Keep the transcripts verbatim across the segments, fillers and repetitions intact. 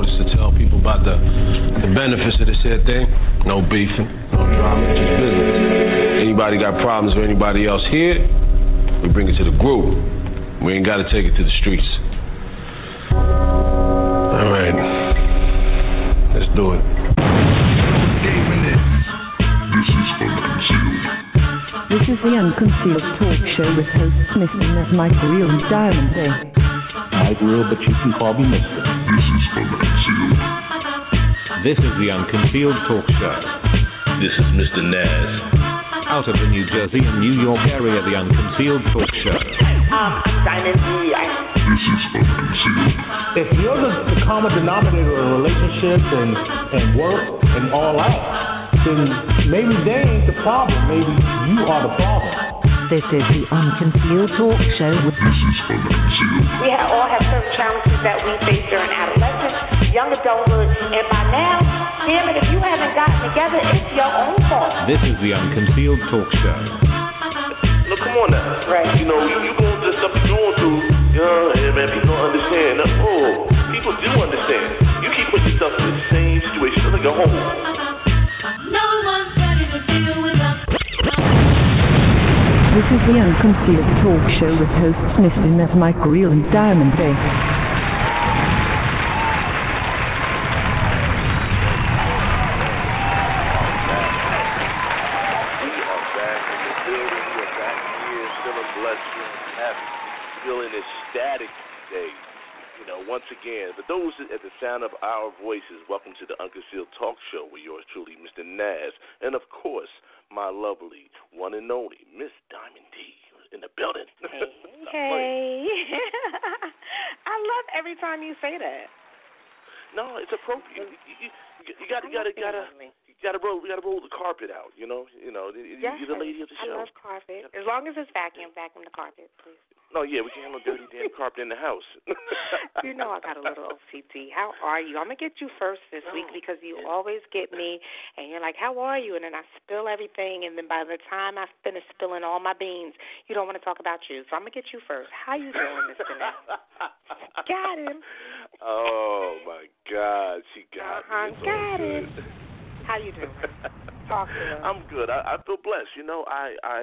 notice to tell people about the, the benefits of this here thing. No beefing, no drama, just business. Anybody got problems with anybody else here, we bring it to the group. We ain't gotta take it to the streets. All right, let's do it. This is the Unconcealed Talk Show with hosts Mister Nez, Mike Real, and Diamond Day. Mike Real, but you can call me Mister This is the Unconcealed Talk Show. This is Mister Nez. Out of the New Jersey and New York area, the Unconcealed Talk Show. Um, I'm Diamond D. I... This is Unconcealed. If you're the, the common denominator of relationships and, and work and all out, then maybe they ain't the problem. Maybe you are the problem. This is the Unconcealed Talk Show. With this is Unconcealed. We have, all have certain challenges that we face during adolescence, young adulthood, and by now, damn it, if you haven't gotten together, it's your own fault. This is the Unconcealed Talk Show. Look, come on now. Right. You know, you, you going through the stuff you're going through. You know, and man, people don't understand. Oh, people do understand. You keep putting yourself in the same situation. It's like a home. No one's ready to deal with us. This is the Unconcealed Talk Show with hosts Mister Nez, Mike Real, and Diamond Day. Feeling ecstatic today. You know, once again, for those at the sound of our voices, welcome to the Unconcealed Talk Show with yours truly, Mister Naz, and of course, my lovely one and only Miss Diamond D in the building. Hey, hey. I love every time you say that. No, it's appropriate. You, you, you, you got, you got, you got to. You gotta roll. We gotta roll the carpet out. You know. You know. Yes, you're the lady of the show. I love carpet. As long as it's vacuum, vacuum the carpet, please. No, yeah, we can't have no dirty damn carpet in the house. You know I got a little O C D. How are you? I'm gonna get you first this week because you always get me, and you're like, "How are you?" And then I spill everything, and then by the time I finish spilling all my beans, you don't want to talk about you. So I'm gonna get you first. How you doing, Mister Ness? Got him. Oh my God, she got uh-huh, me. It's got all him. good. How you doing? Talk to us. I'm good. I, I feel blessed. You know, I, I,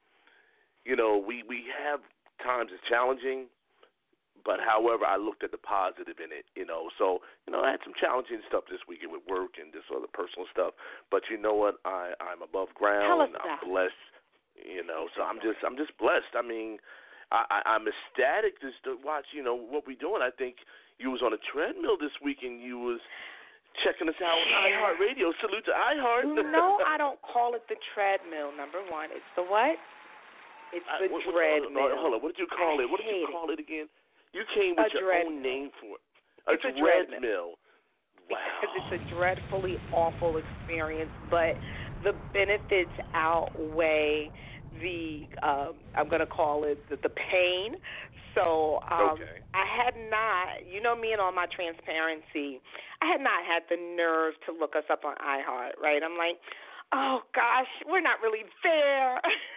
you know, we we have times it's challenging, but however, I looked at the positive in it. You know, so you know, I had some challenging stuff this weekend with work and this other personal stuff. But you know what? I I'm above ground. Tell us I'm about blessed. You know, so I'm just I'm just blessed. I mean, I, I I'm ecstatic just to watch. You know what we're doing. I think you was on a treadmill this weekend. You was checking us out on iHeartRadio. Salute to iHeart. No, I don't call it the treadmill, number one. It's the what? It's the I, what, treadmill. Hold on. What did you call I it? What did you it. call it again? You came with a your dreadmill. own name for it. A it's a dreadmill. Wow. Wow. Because it's a dreadfully awful experience, but the benefits outweigh the, um, I'm going to call it the, the pain. So um, okay. I had not, you know me and all my transparency, I had not had the nerve to look us up on iHeart, right? I'm like, oh, gosh, we're not really there.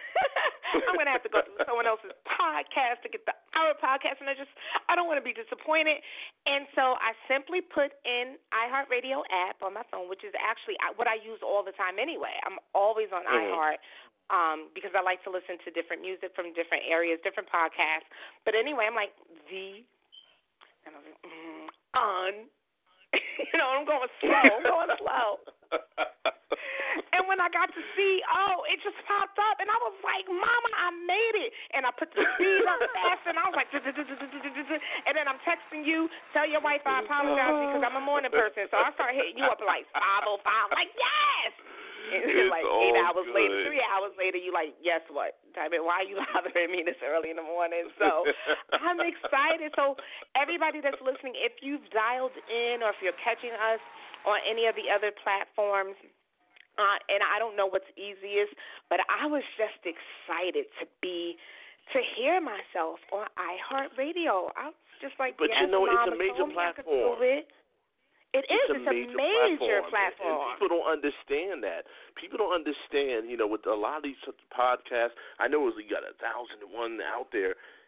I'm going to have to go through someone else's podcast to get the our podcast, and I just, I don't want to be disappointed. And so I simply put in iHeartRadio app on my phone, which is actually what I use all the time anyway. I'm always on mm-hmm. iHeart. Um, because I like to listen to different music from different areas, different podcasts. But anyway, I'm like, the, and I was like, mm, on, you know, I'm going slow, I'm going slow. And when I got to see, oh, it just popped up, and I was like, Mama, I made it. And I put the speed up fast, and I was like, and then I'm texting you, tell your wife I apologize because I'm a morning person. So I start hitting you up like five oh five, like, yes. And like eight hours good. later, three hours later, you like, guess what? I mean, why are you bothering me this early in the morning? So I'm excited. So everybody that's listening, if you've dialed in or if you're catching us on any of the other platforms, uh, and I don't know what's easiest, but I was just excited to be to hear myself on iHeartRadio. I was just like, but yes, you know, Mama, it's a major platform. It. It is. It's a it's major, a major platform. platform. And people don't understand that. People don't understand, you know, with a lot of these podcasts, I know it was, you got a thousand and one out there,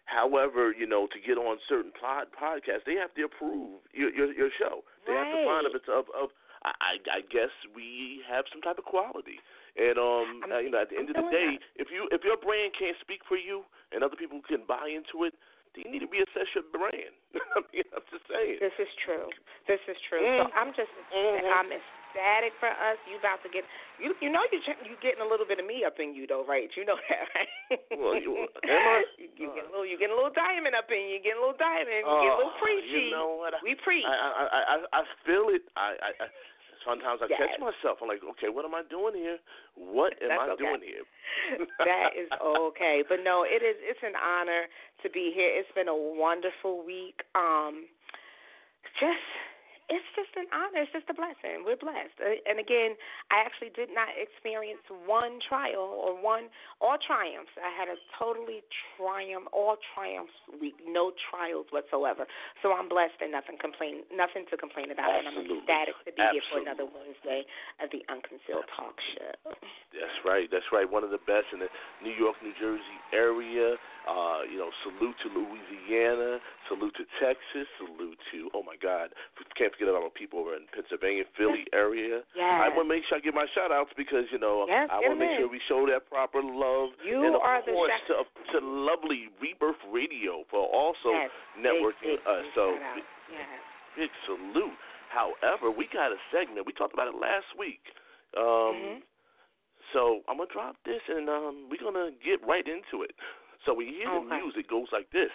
However, you know, to get on certain pod, podcasts, they have to approve your your, your show. They right. have to find if it's of, of I, I guess we have some type of quality. And um, uh, you know, at the end I'm of the day, that. if you if your brand can't speak for you and other people can buy into it, then you need to reassess your brand. I mean, I'm just saying. This is true. This is true. Mm-hmm. So I'm just mm-hmm. I'm ecstatic for us. You about to get you you know you you getting a little bit of me up in you though, right? You know that, right? Well, you, am I? you, you get a little you get a little diamond up in you. You get a little diamond. You uh, get a little preachy. You know what? We preach. I I I, I feel it. I. I, I Sometimes I yes. catch myself. I'm like, okay, what am I doing here? What am I That's okay. doing here? That is okay. But no, it is. It's an honor to be here. It's been a wonderful week. Um, just. It's just an honor. It's just a blessing. We're blessed. And again, I actually did not experience one trial or one, all triumphs. I had a totally triumph, all triumphs week, no trials whatsoever. So I'm blessed and nothing complain, nothing to complain about. Absolutely. And I'm ecstatic to be Absolutely. here for another Wednesday of the Unconcealed Talk Show. That's right. That's right. One of the best in the New York, New Jersey area. Uh, you know, salute to Louisiana, salute to Texas, salute to, oh, my God, can't forget about my people over in Pennsylvania, Philly area. Yes. I want to make sure I give my shout-outs because, you know, yes, I want to make sure we show that proper love. You and, of are course, the to, to lovely Rebirth Radio for also yes. networking big, big, us. big So, big, yes. big salute. However, we got a segment. We talked about it last week. Um, mm-hmm. So I'm going to drop this, and um, we're going to get right into it. So when you hear okay. the music, it goes like this.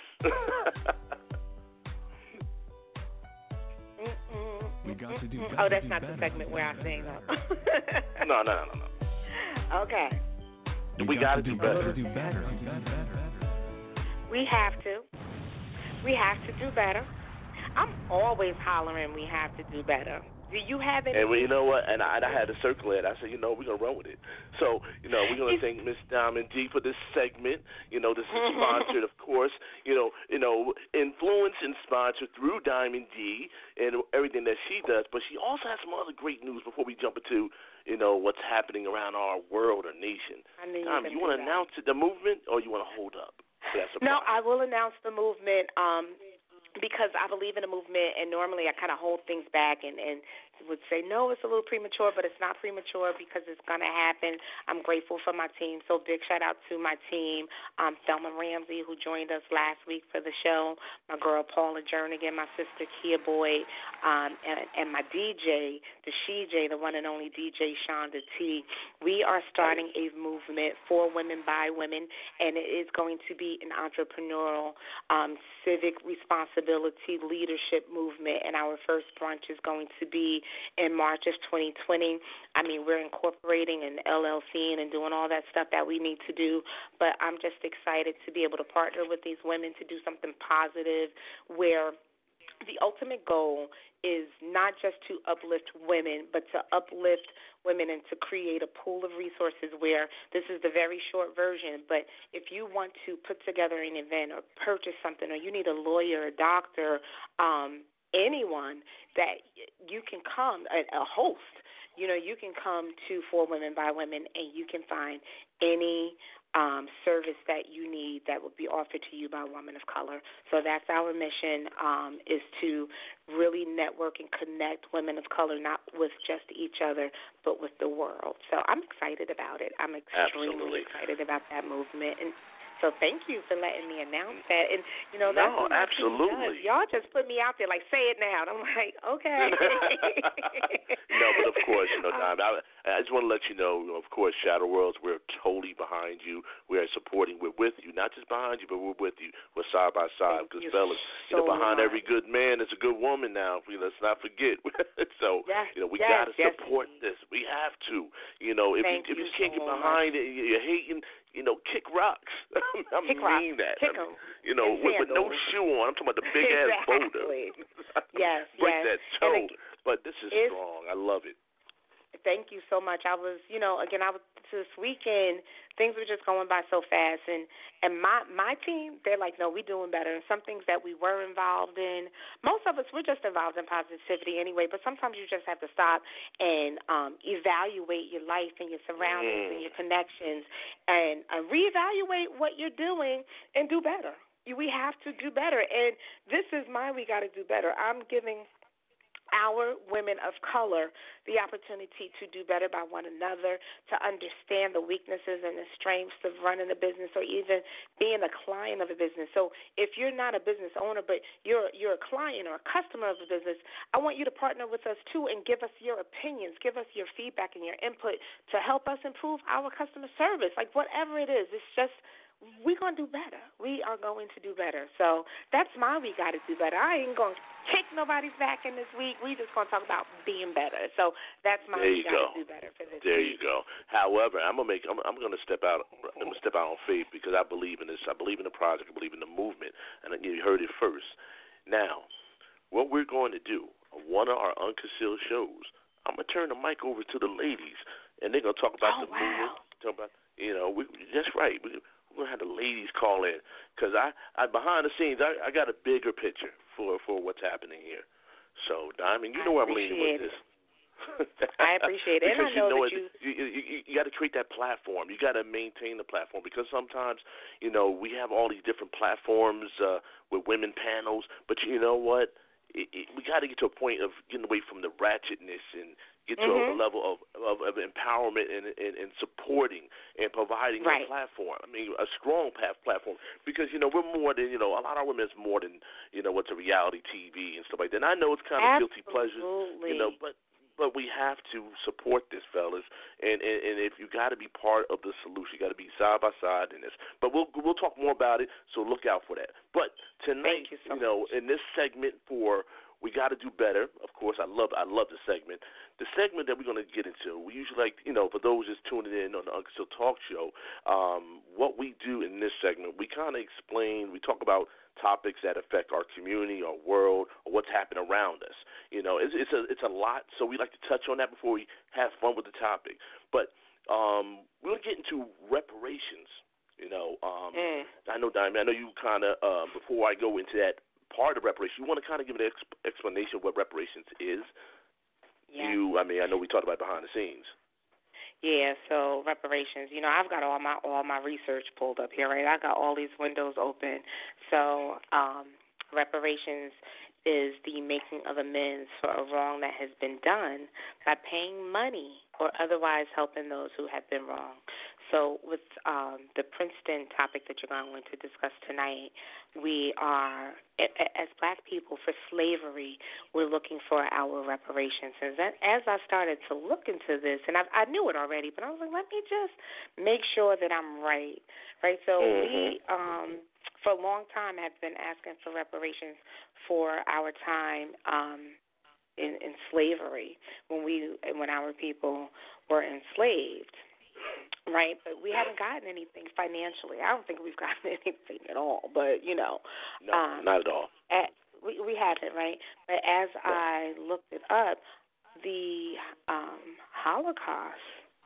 we got to do better, oh, that's do not better, the segment where I sing, though. no, no, no, no. Okay. We, we got to do do better. better. Do better. Do better. We have to. We have to do better. I'm always hollering we have to do better. Do you have any? And well, you know what? And I, and I had to circle it. I said, you know, we're going to run with it. So, you know, we're going to thank Miss Diamond D for this segment. You know, this is sponsored, of course, you know, you know, influenced and sponsored through Diamond D and everything that she does. But she also has some other great news before we jump into, you know, what's happening around our world or nation. I knew Tom, you, you want to announce it, the movement, or you want to hold up? No, I will announce the movement. Um, Because I believe in a movement, and normally I kind of hold things back and, and would say, no, it's a little premature, but it's not premature because it's going to happen. I'm grateful for my team. So big shout out to my team, um, Thelma Ramsey, who joined us last week for the show, my girl Paula Jernigan, my sister Kia Boyd, um, and, and my D J, the She J, the one and only D J Shonda T. We are starting a movement for women by women, and it is going to be an entrepreneurial, um, civic responsibility leadership movement, and our first brunch is going to be in March of twenty twenty. I mean, we're incorporating an L L C and doing all that stuff that we need to do, but I'm just excited to be able to partner with these women to do something positive where the ultimate goal is not just to uplift women, but to uplift women and to create a pool of resources where this is the very short version, but if you want to put together an event or purchase something or you need a lawyer, a doctor, um, anyone that you can come, a, a host, you know, you can come to For Women by Women and you can find any um, service that you need that will be offered to you by a woman of color. So that's our mission, um, is to really network and connect women of color, not with just each other, but with the world. So I'm excited about it. I'm extremely Absolutely. excited about that movement. And so thank you for letting me announce that. And, you know, that's no, what my absolutely. team does. Y'all just put me out there like, say it now. And I'm like, okay. No, but of course, you know, Dime, I, I just want to let you know, of course, Shadow Worlds, we're totally behind you. We are supporting. We're with you. Not just behind you, but we're with you. We're side by side. Because, fellas, you know, behind much. every good man is a good woman now. Let's not forget. So, yes, you know, we yes, got to yes, support indeed. this. We have to. You know, if Thank you, if you you can't so get behind much. it, you're hating, you know, kick rocks. I kick mean rocks. that. Kick I mean, 'em. you know, with, with no sandals. shoe on. I'm talking about the big ass boulder. Yes, Break yes. that toe. And it, but this is strong. I love it. Thank you so much. I was, you know, again, I was this weekend. Things were just going by so fast, and and my my team, they're like, no, we're doing better. And some things that we were involved in, most of us, we're just involved in positivity anyway. But sometimes you just have to stop and um, evaluate your life and your surroundings mm. and your connections, and uh, reevaluate what you're doing and do better. we have to do better. And this is my We Got to Do Better. I'm giving our women of color the opportunity to do better by one another, to understand the weaknesses and the strengths of running a business or even being a client of a business. So if you're not a business owner but you're you're a client or a customer of a business, I want you to partner with us too and give us your opinions, give us your feedback and your input to help us improve our customer service. Like whatever it is, it's just we're going to do better. We are going to do better. So that's my We Got to Do Better. I ain't going to kick nobody's back in this week. We just going to talk about being better. So that's my We Got to Do Better for this there week. There you go. However, I'm going to make I'm, I'm going to step out I'm going to step out on faith because I believe in this. I believe in the project. I believe in the movement. And you heard it first. Now, what we're going to do, one of our unconcealed shows, I'm going to turn the mic over to the ladies and they're going to talk about oh, the wow. movement. Talk about, you know, we, that's right. We, We're going to have the ladies call in because I, I, behind the scenes, I, I got a bigger picture for, for what's happening here. So, Diamond, you know where I'm leaning with this. I appreciate it. And I know, you know that it, you... You, you, you got to create that platform. You got to maintain the platform because sometimes, you know, we have all these different platforms uh, with women panels, but you know what? It, it, we got to get to a point of getting away from the ratchetness and get to mm-hmm. a, a level of, of, of empowerment and, and, and supporting and providing right. a platform. I mean, a strong platform because, you know, we're more than, you know, a lot of our women is more than, you know, what's a reality T V and stuff like that. And I know it's kind of Absolutely. guilty pleasure, you know, but but we have to support this, fellas. And, and, and if you got to be part of the solution, you got to be side by side in this. But we'll we'll talk more about it, so look out for that. But tonight, you, so you know, in this segment for We Got to Do Better, of course, I love I love the segment. The segment that we're going to get into, we usually like, you know, for those just tuning in on the Unconcealed Talk Show, um, what we do in this segment, we kind of explain, we talk about topics that affect our community, our world, or what's happening around us. You know, it's, it's a it's a lot, so we like to touch on that before we have fun with the topic. But um, we're going to get into reparations. You know, um, mm. I know, Diamond, I know you kind of, uh, before I go into that part of reparations, you want to kind of give an exp- explanation of what reparations is. Yeah. You, I mean, I know we talked about behind the scenes. Yeah, so reparations. You know, I've got all my all my research pulled up here, right? I got all these windows open. So, um, reparations is the making of amends for a wrong that has been done by paying money or otherwise helping those who have been wrong. So with um, the Princeton topic that you're going to discuss tonight, we are, as black people, for slavery, we're looking for our reparations. And as I started to look into this, and I, I knew it already, but I was like, let me just make sure that I'm right. Right. So mm-hmm. we, um, for a long time, have been asking for reparations for our time um, in, in slavery when we, when our people were enslaved. Right, but we haven't gotten anything financially. I don't think we've gotten anything at all. But you know, no, um, not at all. At, we we haven't, right? But as no. I looked it up, the um, Holocaust,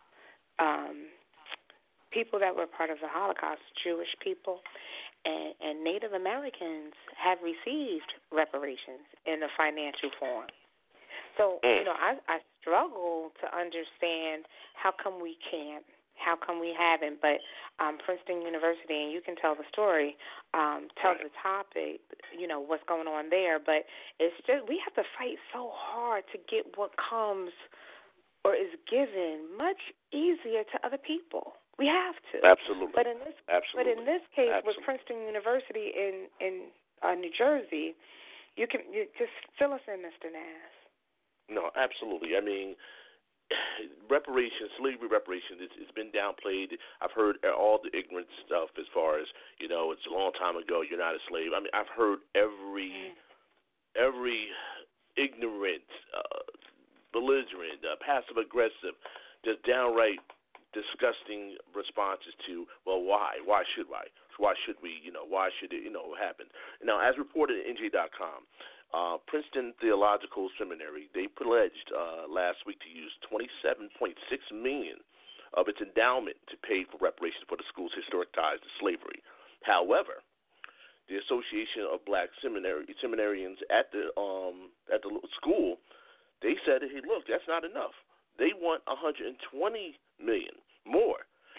um, people that were part of the Holocaust, Jewish people, and, and Native Americans have received reparations in a financial form. So mm. you know, I, I struggle to understand how come we can't. How come we haven't? But um, Princeton University, and you can tell the story, um, tell right. the topic, you know, what's going on there. But it's just we have to fight so hard to get what comes or is given much easier to other people. We have to. Absolutely. But in this, Absolutely. but in this case, Absolutely. with Princeton University in in uh, New Jersey, you can you just fill us in, Mister Nass. No, absolutely. I mean, reparations, slavery reparations, it's, it's been downplayed. I've heard all the ignorant stuff as far as, you know, it's a long time ago, you're not a slave. I mean, I've heard every every ignorant, uh, belligerent, uh, passive-aggressive, just downright disgusting responses to, well, why? Why should I? Why should we, you know, why should it, you know, happen? Now, as reported in N J dot com, Uh, Princeton Theological Seminary, they pledged uh, last week to use twenty-seven point six million dollars of its endowment to pay for reparations for the school's historic ties to slavery. However, the Association of Black Seminary, Seminarians at the um, at the school, they said, hey, look, that's not enough. They want one hundred twenty million dollars more.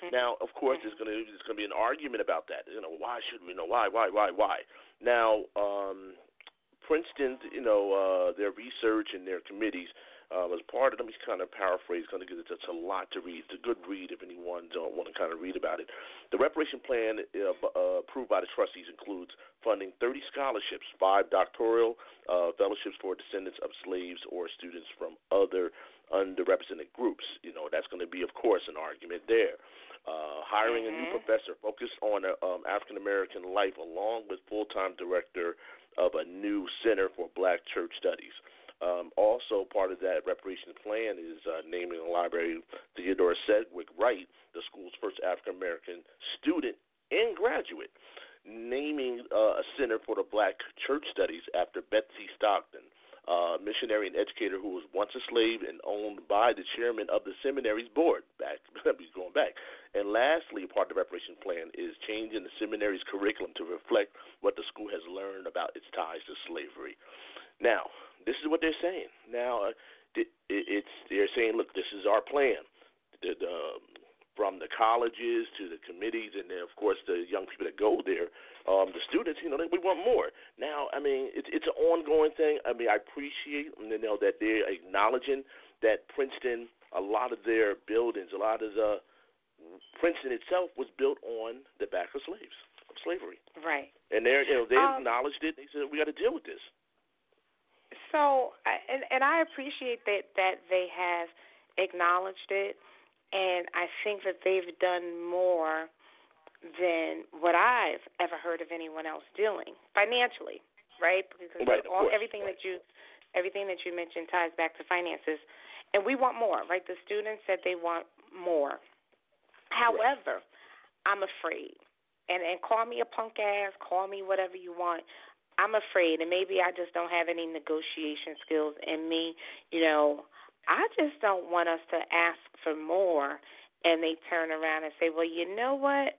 Mm-hmm. Now, of course, mm-hmm. there's going to there's going to be an argument about that. You know, why should we? You know, why, why, why, why? Now, um, Princeton, you know, uh, their research and their committees. Uh, as part of them, he's kind of paraphrased, going to give it it's a lot to read. It's a good read if anyone don't want to kind of read about it. The reparation plan uh, uh, approved by the trustees includes funding thirty scholarships, five doctoral uh, fellowships for descendants of slaves or students from other underrepresented groups. You know, that's going to be, of course, an argument there. Uh, hiring mm-hmm. a new professor focused on uh, um, African-American life along with full-time director of a new Center for Black Church Studies. Um, also, part of that reparations plan is uh, naming the library Theodore Sedgwick Wright, the school's first African-American student and graduate, naming uh, a Center for the Black Church Studies after Betsy Stockton, a missionary and educator who was once a slave and owned by the chairman of the seminary's board. Back, he's going back. And lastly, part of the reparations plan is changing the seminary's curriculum to reflect what the school has learned about its ties to slavery. Now, this is what they're saying. Now, uh, it, it's they're saying, look, this is our plan. The, the, um, from the colleges to the committees, and then, of course, the young people that go there, um, the students, you know, they, we want more. Now, I mean, it's it's an ongoing thing. I mean, I appreciate, you know, that they're acknowledging that Princeton, a lot of their buildings, a lot of the Princeton itself was built on the back of slaves, of slavery. Right. And they're, you know, they um, acknowledged it. They said, we got to deal with this. So, and and I appreciate that, that they have acknowledged it, and I think that they've done more than what I've ever heard of anyone else doing financially, right? Because right, all everything right. that you everything that you mentioned ties back to finances, and we want more, right? The students said they want more. However, right. I'm afraid, and and call me a punk ass, call me whatever you want. I'm afraid, and maybe I just don't have any negotiation skills in me. You know, I just don't want us to ask for more, and they turn around and say, well, you know what?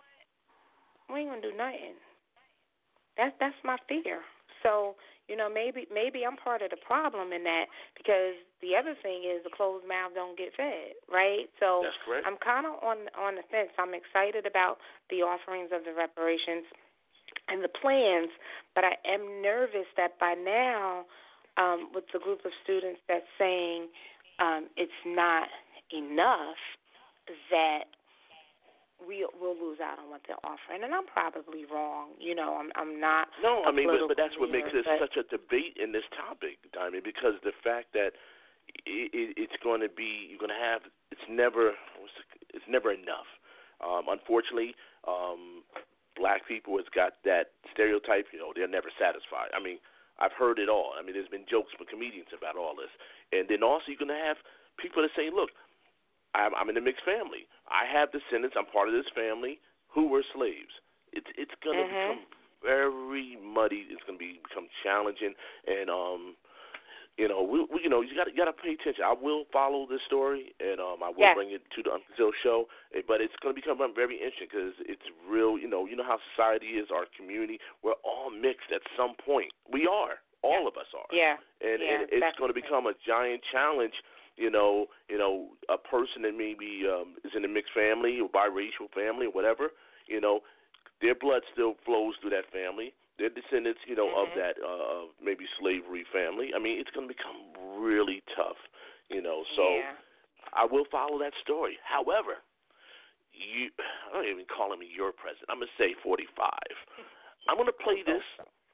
We ain't going to do nothing. That's, that's my fear. So, you know, maybe maybe I'm part of the problem in that, because the other thing is the closed mouth don't get fed, right? So that's correct. I'm kind of on, on the fence. I'm excited about the offerings of the reparations and the plans, but I am nervous that by now, um, with the group of students that's saying um, it's not enough, that we will lose out on what they're offering. And I'm probably wrong. You know, I'm, I'm not. No, I mean, but, but that's what leader, makes it but, such a debate in this topic, Diamond, because the fact that it, it, it's going to be, you're going to have, it's never, it's never enough. Um, unfortunately, um, black people has got that stereotype, you know, they're never satisfied. I mean, I've heard it all. I mean, there's been jokes from comedians about all this. And then also you're going to have people that say, look, I'm, I'm in a mixed family. I have descendants, I'm part of this family, who were slaves. It's it's going to mm-hmm. become very muddy. It's going to be become challenging. And, um, you know, we, we, you know, you got you got to pay attention. I will follow this story, and um, I will yes. bring it to the Unconcealed show. But it's going to become very interesting because it's real. You know, you know how society is, our community. We're all mixed at some point. We are. All yeah. of us are. Yeah. And, yeah, and it's definitely. going to become a giant challenge. You know, you know, a person that maybe um, is in a mixed family or biracial family or whatever. You know, their blood still flows through that family. They're descendants, you know, mm-hmm. of that uh, of maybe slavery family. I mean, it's going to become really tough, you know. So yeah. I will follow that story. However, you, I don't even call him your president. I'm going to say forty-five. I'm going to play this.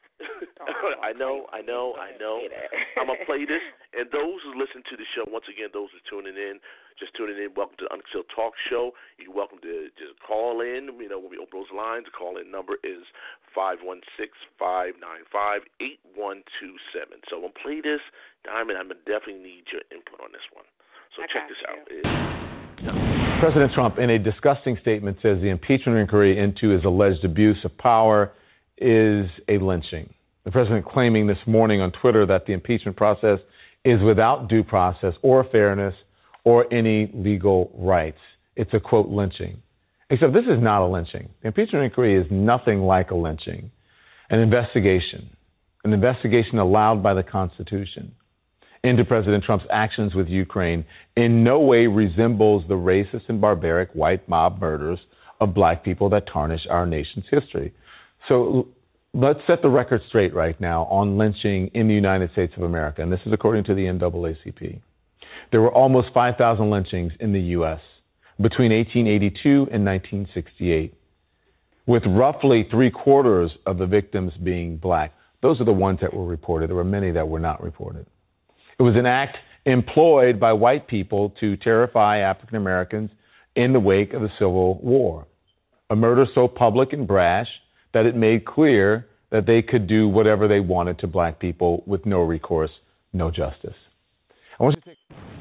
I know, I know, I know. I'm going to play this. And those who listen to the show, once again, those who are tuning in, just tuning in, welcome to the Unconcealed Talk Show. You're welcome to just call in. You know, when we open those lines, the call-in number is five one six, five nine five, eight one two seven. So I'm going to play this. Diamond, I'm going to definitely need your input on this one. So I check this you. out. It, President Trump, in a disgusting statement, says the impeachment inquiry into his alleged abuse of power is a lynching. The president claiming this morning on Twitter that the impeachment process is without due process or fairness or any legal rights. It's a, quote, lynching. Except this is not a lynching. The impeachment inquiry is nothing like a lynching. An investigation. An investigation allowed by the Constitution. into President Trump's actions with Ukraine in no way resembles the racist and barbaric white mob murders of black people that tarnish our nation's history. So let's set the record straight right now on lynching in the United States of America, and this is according to the N double A C P. There were almost five thousand lynchings in the U S between eighteen eighty-two and nineteen sixty-eight, with roughly three-quarters of the victims being black. Those are the ones that were reported. There were many that were not reported. It was an act employed by white people to terrify African Americans in the wake of the Civil War. A murder so public and brash that it made clear that they could do whatever they wanted to black people with no recourse, no justice. I want you to take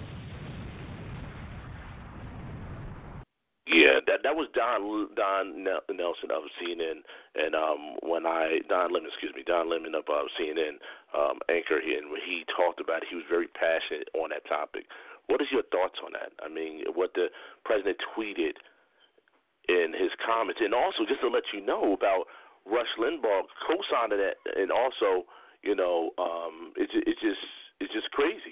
Yeah, that that was Don Don Nelson of C N N, and um, when I Don Lemon, excuse me, Don Lemon of uh, C N N um, anchor here, and when he talked about it, he was very passionate on that topic. What is your thoughts on that? I mean, what the president tweeted in his comments, and also just to let you know about Rush Limbaugh co-signing that, and also, you know, um, it's it's just it's just crazy.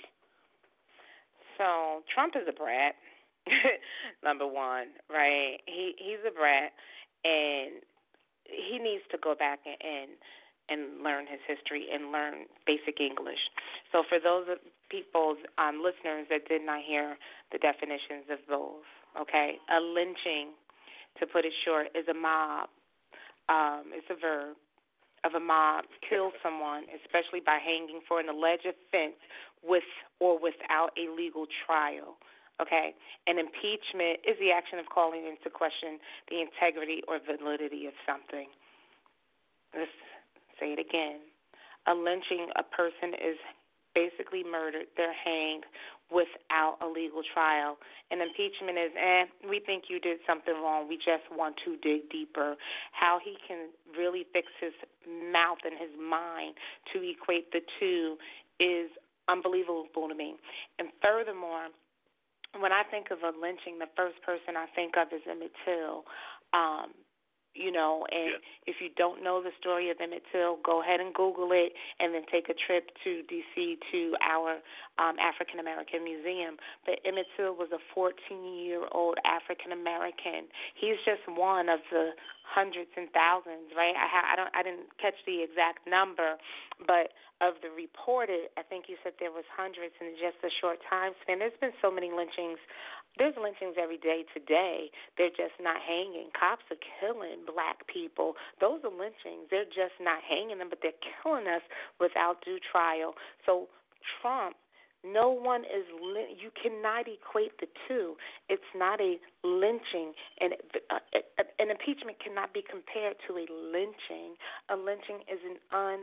So Trump is a brat. Number one, right? He he's a brat, and he needs to go back and, and and learn his history and learn basic English. So for those people, um, listeners that did not hear the definitions of those, okay, a lynching, to put it short, is a mob. Um, it's a verb of a mob kill someone, especially by hanging for an alleged offense with or without a legal trial. Okay, and impeachment is the action of calling into question the integrity or validity of something. Let's say it again. A lynching, a person is basically murdered. They're hanged without a legal trial. And impeachment is, eh, we think you did something wrong. We just want to dig deeper. How he can really fix his mouth and his mind to equate the two is unbelievable to me. And furthermore, when I think of a lynching, the first person I think of is Emmett Till. Um, you know, and yeah. If you don't know the story of Emmett Till, go ahead and Google it and then take a trip to D C to our um, African American Museum. But Emmett Till was a fourteen-year-old African American. He's just one of the hundreds and thousands, right? I, I don't, I didn't catch the exact number, but of the reported, I think you said there was hundreds in just a short time span. There's been so many lynchings. There's lynchings every day today. They're just not hanging. Cops are killing black people. Those are lynchings. They're just not hanging them, but they're killing us without due trial. So Trump, no one is, you cannot equate the two. It's not a lynching, and an impeachment cannot be compared to a lynching. A lynching is an un,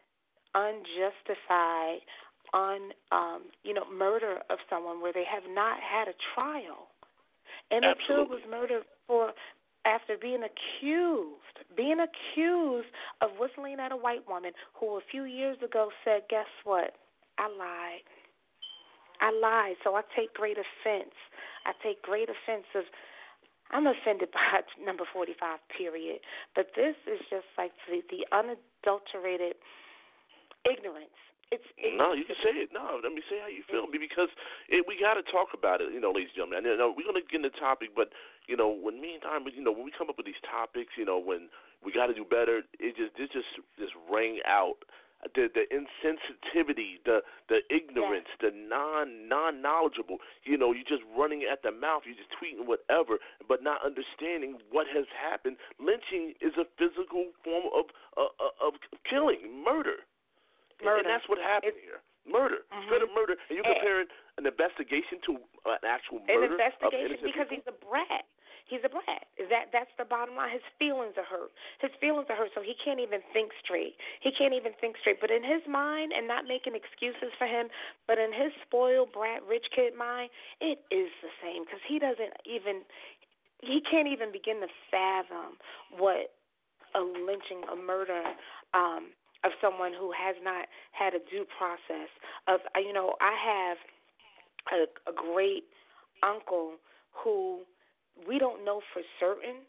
unjustified on, um, you know, murder of someone where they have not had a trial. Emmett Till was murdered for after being accused, being accused of whistling at a white woman who a few years ago said, guess what, I lied. I lied, so I take great offense. I take great offense of, I'm offended by number forty-five, period. But this is just like the, the unadulterated ignorance. It's, it's, no, you can say it. No, let me say how you feel. Because it, we got to talk about it, you know, ladies and gentlemen. I know we're going to get into the topic, but, you know, when me and time, you know, when we come up with these topics, you know, when we got to do better, it just, it just, just rang out. The the insensitivity, the the ignorance, yeah. the non non knowledgeable. You know, you're just running at the mouth. You're just tweeting whatever, but not understanding what has happened. Lynching is a physical form of uh, of killing, murder. Murder. And that's what happened it's, here. Murder, mm-hmm. straight up murder. And you're comparing an investigation to an actual murder. An investigation of because people? He's a brat. He's a brat. Is that that's the bottom line? His feelings are hurt. His feelings are hurt, so he can't even think straight. He can't even think straight. But in his mind, and not making excuses for him, but in his spoiled brat, rich kid mind, it is the same because he doesn't even, he can't even begin to fathom what a lynching, a murder, um, of someone who has not had a due process. Of you know, I have a, a great uncle who we don't know for certain,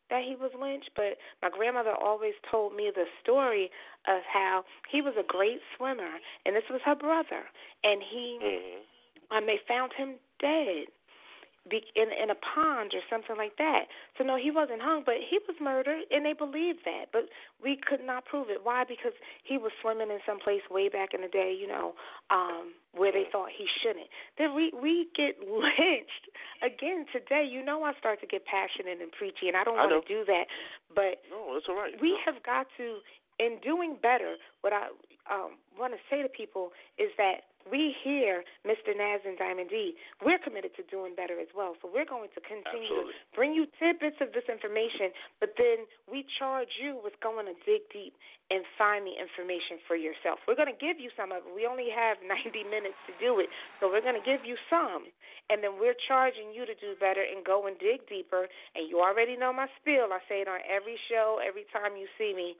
that he was lynched, but my grandmother always told me the story of how he was a great swimmer, and this was her brother, and he, Mm-hmm. um, they found him dead be, in in a pond or something like that. So no, he wasn't hung, but he was murdered, and they believed that, but we could not prove it. Why? Because he was swimming in some place way back in the day, you know, um, where they thought he shouldn't. Then we we get lynched again today. You know, I start to get passionate and preachy, and I don't want to do that, but no, that's all right. We no. have got to, in doing better, what I um, want to say to people is that we here, Mister Naz and Diamond D, we're committed to doing better as well. So we're going to continue Absolutely. to bring you tidbits of this information, but then we charge you with going to dig deep and find the information for yourself. We're going to give you some of it. We only have ninety minutes to do it, so we're going to give you some, and then we're charging you to do better and go and dig deeper. And you already know my spiel. I say it on every show, every time you see me.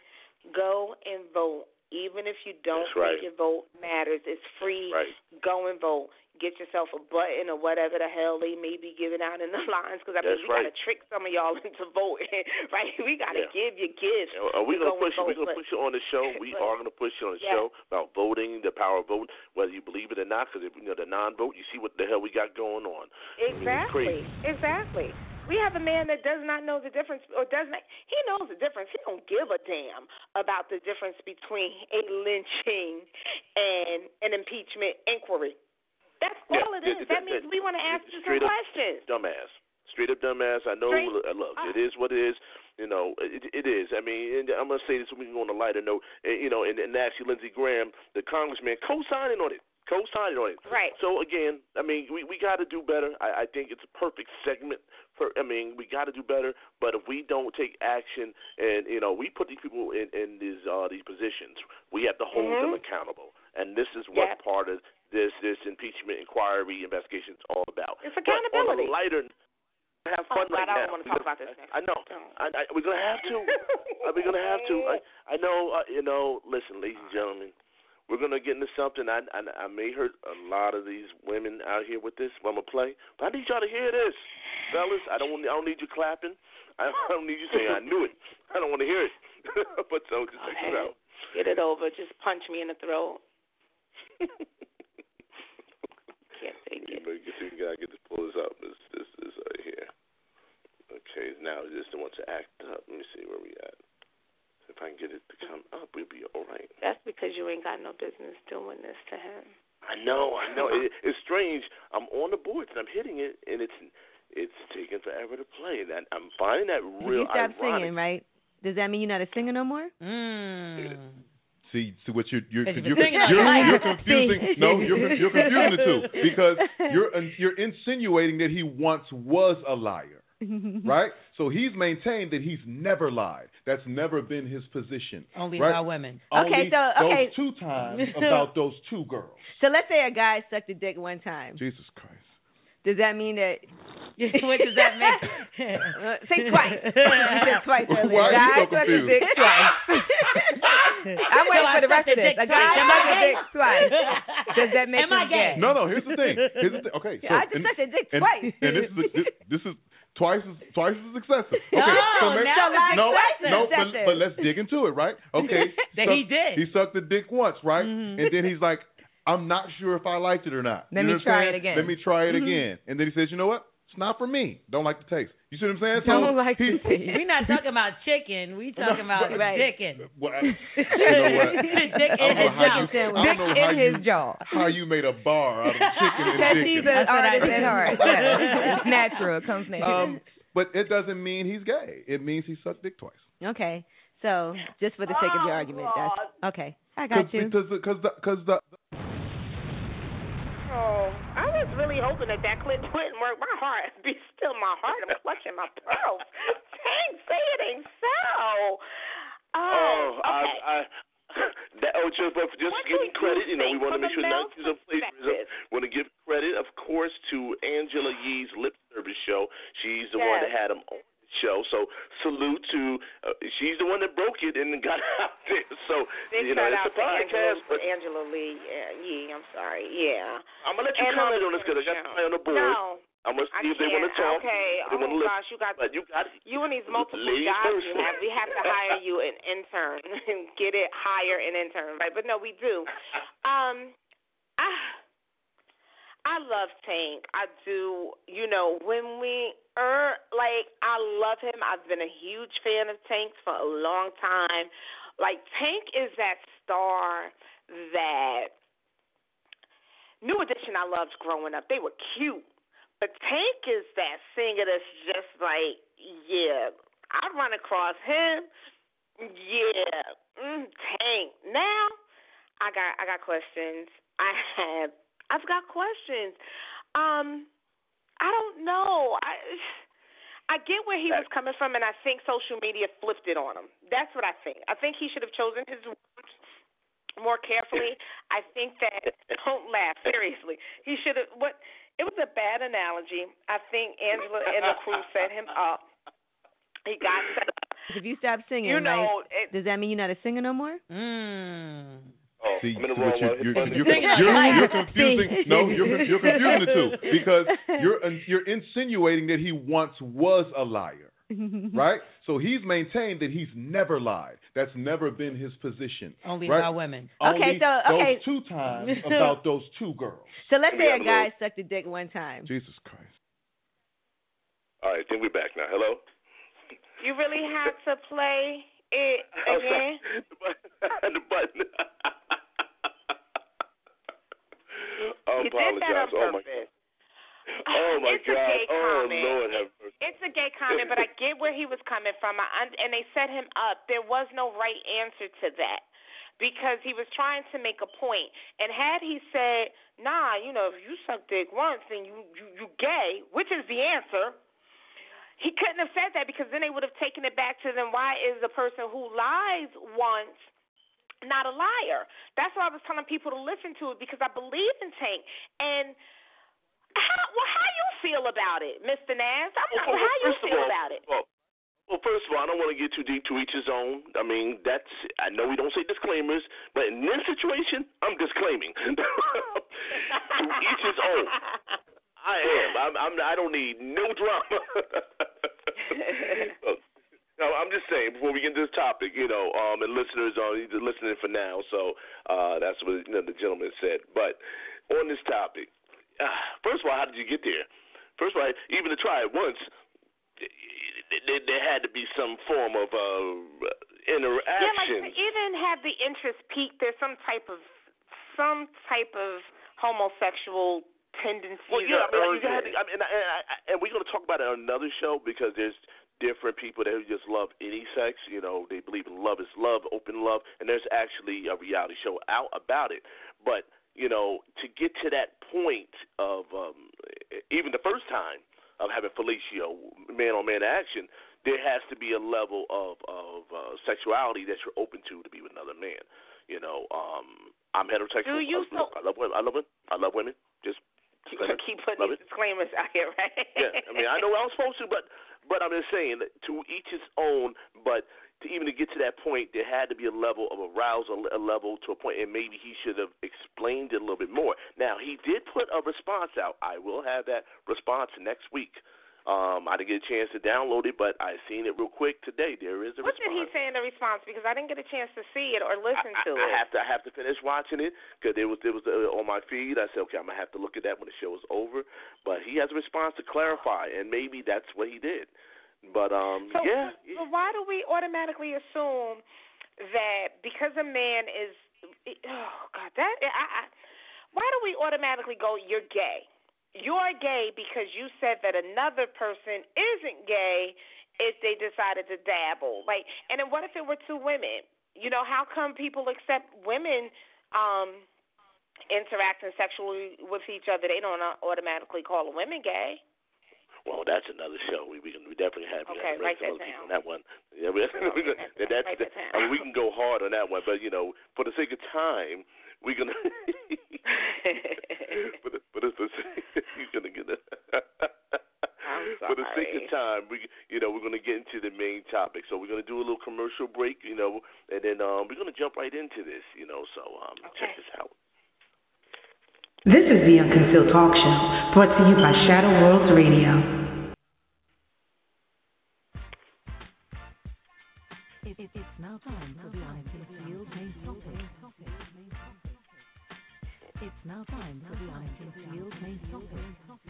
Go and vote. Even if you don't That's right. think your vote matters, it's free. Right. Go and vote. Get yourself a button or whatever the hell they may be giving out in the lines, because I mean, That's we right. got to trick some of y'all into voting, right? We got to Yeah. give you gifts. Are we going to push you? We're going to but, push you on the show. We but, are going to push you on the yeah. show about voting, the power of vote, whether you believe it or not, because, you know, the non-vote, you see what the hell we got going on. Exactly. Exactly. We have a man that does not know the difference, or does not. He knows the difference. He don't give a damn about the difference between a lynching and an impeachment inquiry. That's yeah, all it is. That, that, that means we want to ask you some up questions. Dumbass. Straight up dumbass. I know. Straight look, up. it is what it is. You know, it, it is. I mean, and I'm going to say this so we can go on a lighter note. You know, and, and actually, Lindsey Graham, the congressman, co-signing on it. Co-signing on it. Right. So, again, I mean, we, we got to do better. I, I think it's a perfect segment. For, I mean, we got to do better. But if we don't take action and, you know, we put these people in, in these uh, these positions, we have to hold mm-hmm. them accountable. And this is what yep. part of this this impeachment inquiry investigation is all about. It's accountability. But on a lighter have fun oh, right God, I now. don't want to talk about this next. I know. I, I, we're going to have to. we're going to have to. I, I know, uh, you know, listen, ladies and gentlemen, we're going to get into something. I, I, I may hurt a lot of these women out here with this, but I'm going to play. But I need y'all to hear this. Fellas, I don't, I don't need you clapping. I don't need you saying, I knew it. I don't want to hear it. But so just check it out. Get it over. Just punch me in the throat. Can't take it. You got to get this, pull this up. This, this is right here. Okay, now this the one to act up. Let me see where we at. If I can get it to come up, we'll be all right. That's because you ain't got no business doing this to him. I know, I know. It, it's strange. I'm on the boards and I'm hitting it, and it's it's taking forever to play. And I'm finding that real you stop ironic. singing, right? Does that mean you're not a singer no more? Mm. See, see what you're you're you're, you're, you're, you're, you're confusing. No, you're you're confusing the two because you're you're insinuating that he once was a liar, right? So he's maintained that he's never lied. That's never been his position. Only right? about women. Only okay, so okay. those two times about those two girls. So let's say a guy sucked a dick one time. Jesus Christ. Does that mean that? What does that mean? uh, say twice. You said twice earlier. Why are Guy you so sucked a confused? dick twice. I'm waiting So for the I rest of sucked a this. dick A guy twice. Am I sucked a gay? dick twice. Does that make Am I him gay? gay? No, no. Here's the thing. Here's the thing. Okay, so I just and, sucked a dick and, twice. and this is this, this is twice as twice as excessive. Okay, No, so maybe, now it's no, excessive. no, but, but let's dig into it, right? Okay, That suck- he did. He sucked the dick once, right? Mhm. And then he's like, I'm not sure if I liked it or not. Let You me know what I'm try saying? it again. Let me try it Mhm. again. And then he says, you know what? It's not for me. Don't like the taste. You see what I'm saying? So Don't like he, the taste. We're not talking about chicken. We talking about Right. dicking. Well, I- you know what? Dick I in don't know his how mouth. you, I don't know Dick how in you, his jaw. how you made a bar out of chicken and Because dick. he's and- an That's what I artist did. at heart. Yeah. It's natural. It comes natural. Um, but it doesn't mean he's gay. It means he sucked dick twice. Okay. So, just for the sake of your Oh, argument, that's okay. I Cause, got you. Because the, cause the, cause the, Oh, I was really hoping that that clip wouldn't work. My heart, be still my heart. I'm clutching my pearls. Dang, say it ain't so. Oh, Oh, okay. I, I, that, oh, just, but just What giving do credit, you you know, we think want to from make the sure male not to use plagiarism. perspective? Want to give credit, of course, to Angela Yee's lip service show. She's the one that Yes. had him on the show. So salute to, uh, she's the one that broke it and got out there. So, Big you know, shout it's out a to Angela, podcast, but Angela Lee. Yeah, Yee, I'm sorry. Yeah. I'm going to let you And comment on on this because I got the somebody on the board. No. I'm gonna I see if they want to talk. Okay. They Oh wanna gosh, listen. you got But you got you and these multiple ladies jobs first. you have. We have to hire you an intern and get it hire an intern, right? But no, we do. Um, I I love Tank. I do. You know, when we er like I love him. I've been a huge fan of Tank for a long time. Like Tank is that star that New Edition I loved growing up. They were cute. But Tank is that singer that's just like, yeah, I run across him. Yeah, mm, Tank. Now, I got I got questions. I have I've got questions. Um, I don't know. I I get where he was coming from, and I think social media flipped it on him. That's what I think. I think he should have chosen his words more carefully. I think that don't laugh, seriously. He should have what it was a bad analogy. I think Angela and the crew set him up. He got set up. If you stop singing, you know, right, it, does that mean you're not a singer no more? Mm. Oh, See, I'm in the see wrong what one. you're, you're, You're, you're, you're, you're confusing. No, you're, you're confusing the two because you're you're insinuating that he once was a liar, right? So he's maintained that he's never lied. That's never been his position. Only right? about women. Only Okay, so okay. those two times about those two girls. So let's say a Yeah, guy sucked a dick one time. Jesus Christ. All right, then we're back now. Hello? you really had to play it again. the button. I You did that on apologize. Oh my, purpose. oh my it's a God. gay Oh comment. Lord have mercy. It's a gay comment, but I get where he was coming from. I, and they set him up. There was no right answer to that because he was trying to make a point. And had he said, nah, you know, if you suck dick once, then you, you, you gay, which is the answer, he couldn't have said that because then they would have taken it back to them. Why is the person who lies once not a liar? That's why I was telling people to listen to it because I believe in Tank. And how, well, how you feel about it, Mister Nas? I'm not, Well, how you first of feel all, about it? Well, well, first of all, I don't want to get too deep to each his own. I mean, that's I know we don't say disclaimers, but in this situation, I'm disclaiming. To each his own. I am. I'm, I'm. I don't need no drama. No, I'm just saying before we get into this topic, you know, um, and listeners are listening for now, so uh, that's what you know, the gentleman said. But on this topic, uh, first of all, how did you get there? First of all, even to try it once, there, there had to be some form of uh, interaction. Yeah, like to even have the interest peaked, there's some type of some type of homosexual tendencies well, yeah, or I mean, you had to, I mean, and, I, and we're going to talk about it on another show because there's different people that just love any sex. You know, they believe in love is love, open love, and there's actually a reality show out about it. But, you know, to get to that point of um, even the first time of having fellatio, man-on-man action, there has to be a level of, of uh, sexuality that you're open to to be with another man. You know, um, I'm heterosexual. Do you I, I love women. I love women. I love women. Just keep, keep putting these disclaimers out here, right? Yeah, I mean, I know I was supposed to, but but I'm just saying that to each his own. But to even to get to that point, there had to be a level of arousal, a level to a point, and maybe he should have explained it a little bit more. Now, he did put a response out. I will have that response next week. Um, I didn't get a chance to download it, but I seen it real quick today. There is a what response. What did he say in the response? Because I didn't get a chance to see it or listen I, to I, it. I have to I have to finish watching it because it was it was uh, on my feed. I said, okay, I'm gonna have to look at that when the show is over. But he has a response to clarify, and maybe that's what he did. But um, so, yeah. So why do we automatically assume that because a man is oh God that I, I why do we automatically go you're gay? You're gay because you said that another person isn't gay if they decided to dabble. Like, and then what if it were two women? You know, how come people accept women um, interacting sexually with each other? They don't automatically call a woman gay. Well, that's another show. We we, can, we definitely have, okay, have write some that other people down. on that one. Yeah, we, okay, we, that, that's, write that down. I mean, we can go hard on that one, but you know, for the sake of time, we're gonna. for the for the, for the you're gonna get it. For the sake of time, we you know we're gonna get into the main topic. So we're gonna do a little commercial break, you know, and then um, we're gonna jump right into this, you know. So um, okay. check this out. This is the Unconcealed Talk Show, brought to you by Shadow Worlds Radio. It, it, it's now time for the Unconcealed main topic. It's now time for the Unconcealed main topic.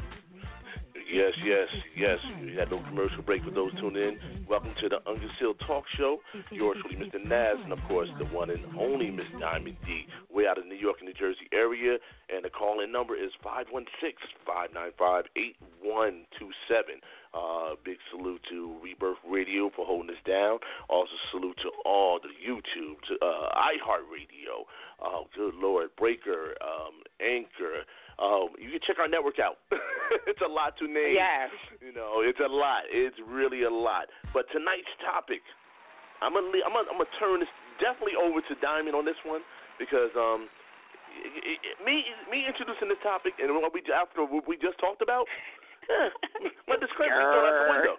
Yes, yes, yes. We had no commercial break for those tuning in. Welcome to the Unconcealed Talk Show. Yours truly, Mister Naz, and of course, the one and only Miss Diamond D. We're out of the New York and New Jersey area, and the call-in number is five one six, five nine five, eight one two seven. Uh, big salute to Rebirth Radio for holding us down. Also, salute to all the YouTube, to uh, iHeartRadio, uh, good Lord, Breaker, um, Anchor. Um, you can check our network out. It's a lot to name. Yes. You know, it's a lot. It's really a lot. But tonight's topic, I'm gonna I'm gonna, I'm gonna turn this definitely over to Diamond on this one because um, it, it, me me introducing this topic and what we after what we just talked about. Yeah, my disclaimer thrown out the window.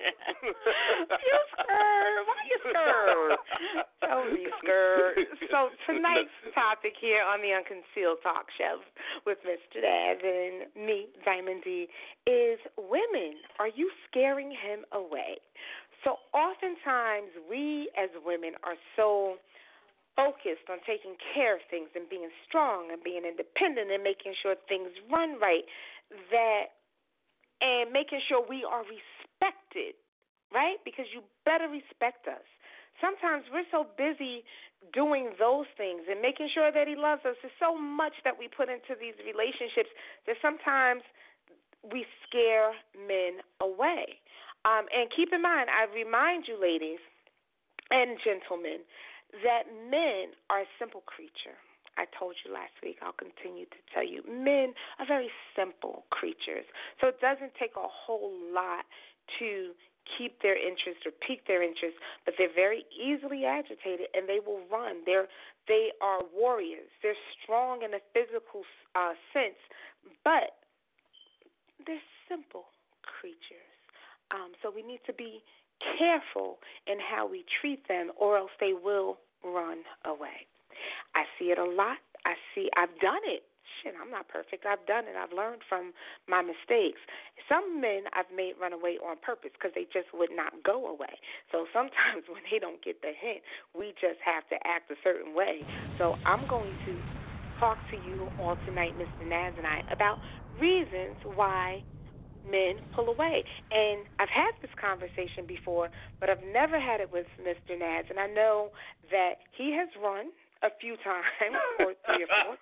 You scared? Why you scared? Don't be scared. So tonight's topic here on the Unconcealed Talk Show with Mister Naz and me, Diamond D, is women. Are you scaring him away? So oftentimes we as women are so focused on taking care of things and being strong and being independent and making sure things run right that and making sure we are respected, right? Because you better respect us. Sometimes we're so busy doing those things and making sure that he loves us. There's so much that we put into these relationships that sometimes we scare men away. Um, and keep in mind, I remind you, ladies and gentlemen, that men are a simple creature. I told you last week, I'll continue to tell you, men are very simple creatures. So it doesn't take a whole lot to keep their interest or pique their interest, but they're very easily agitated and they will run. They're, they are warriors. They're strong in a physical uh, sense, but they're simple creatures. Um, so we need to be careful in how we treat them or else they will run away. I see it a lot. I see, I've done it. Shit, I'm not perfect. I've done it. I've learned from my mistakes. Some men I've made run away on purpose because they just would not go away. So sometimes when they don't get the hint, we just have to act a certain way. So I'm going to talk to you all tonight, Mister Naz and I, about reasons why men pull away. And I've had this conversation before, but I've never had it with Mister Naz. And I know that he has run a few times, or three or four.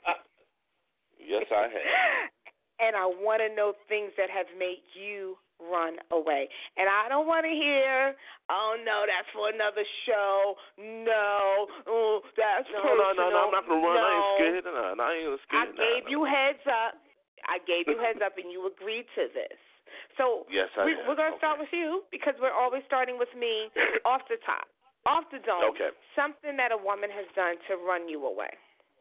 Yes, I have. And I want to know things that have made you run away. And I don't want to hear, oh, no, that's for another show. No, oh, that's no, personal. No, no, no, I'm not going to run. No. I ain't scared. No, no, I ain't scared. I gave no, you heads up. I gave you heads up, and you agreed to this. So yes, I we, have. we're going to okay. start with you because we're always starting with me off the top. Off the dome, okay. Something that a woman has done to run you away.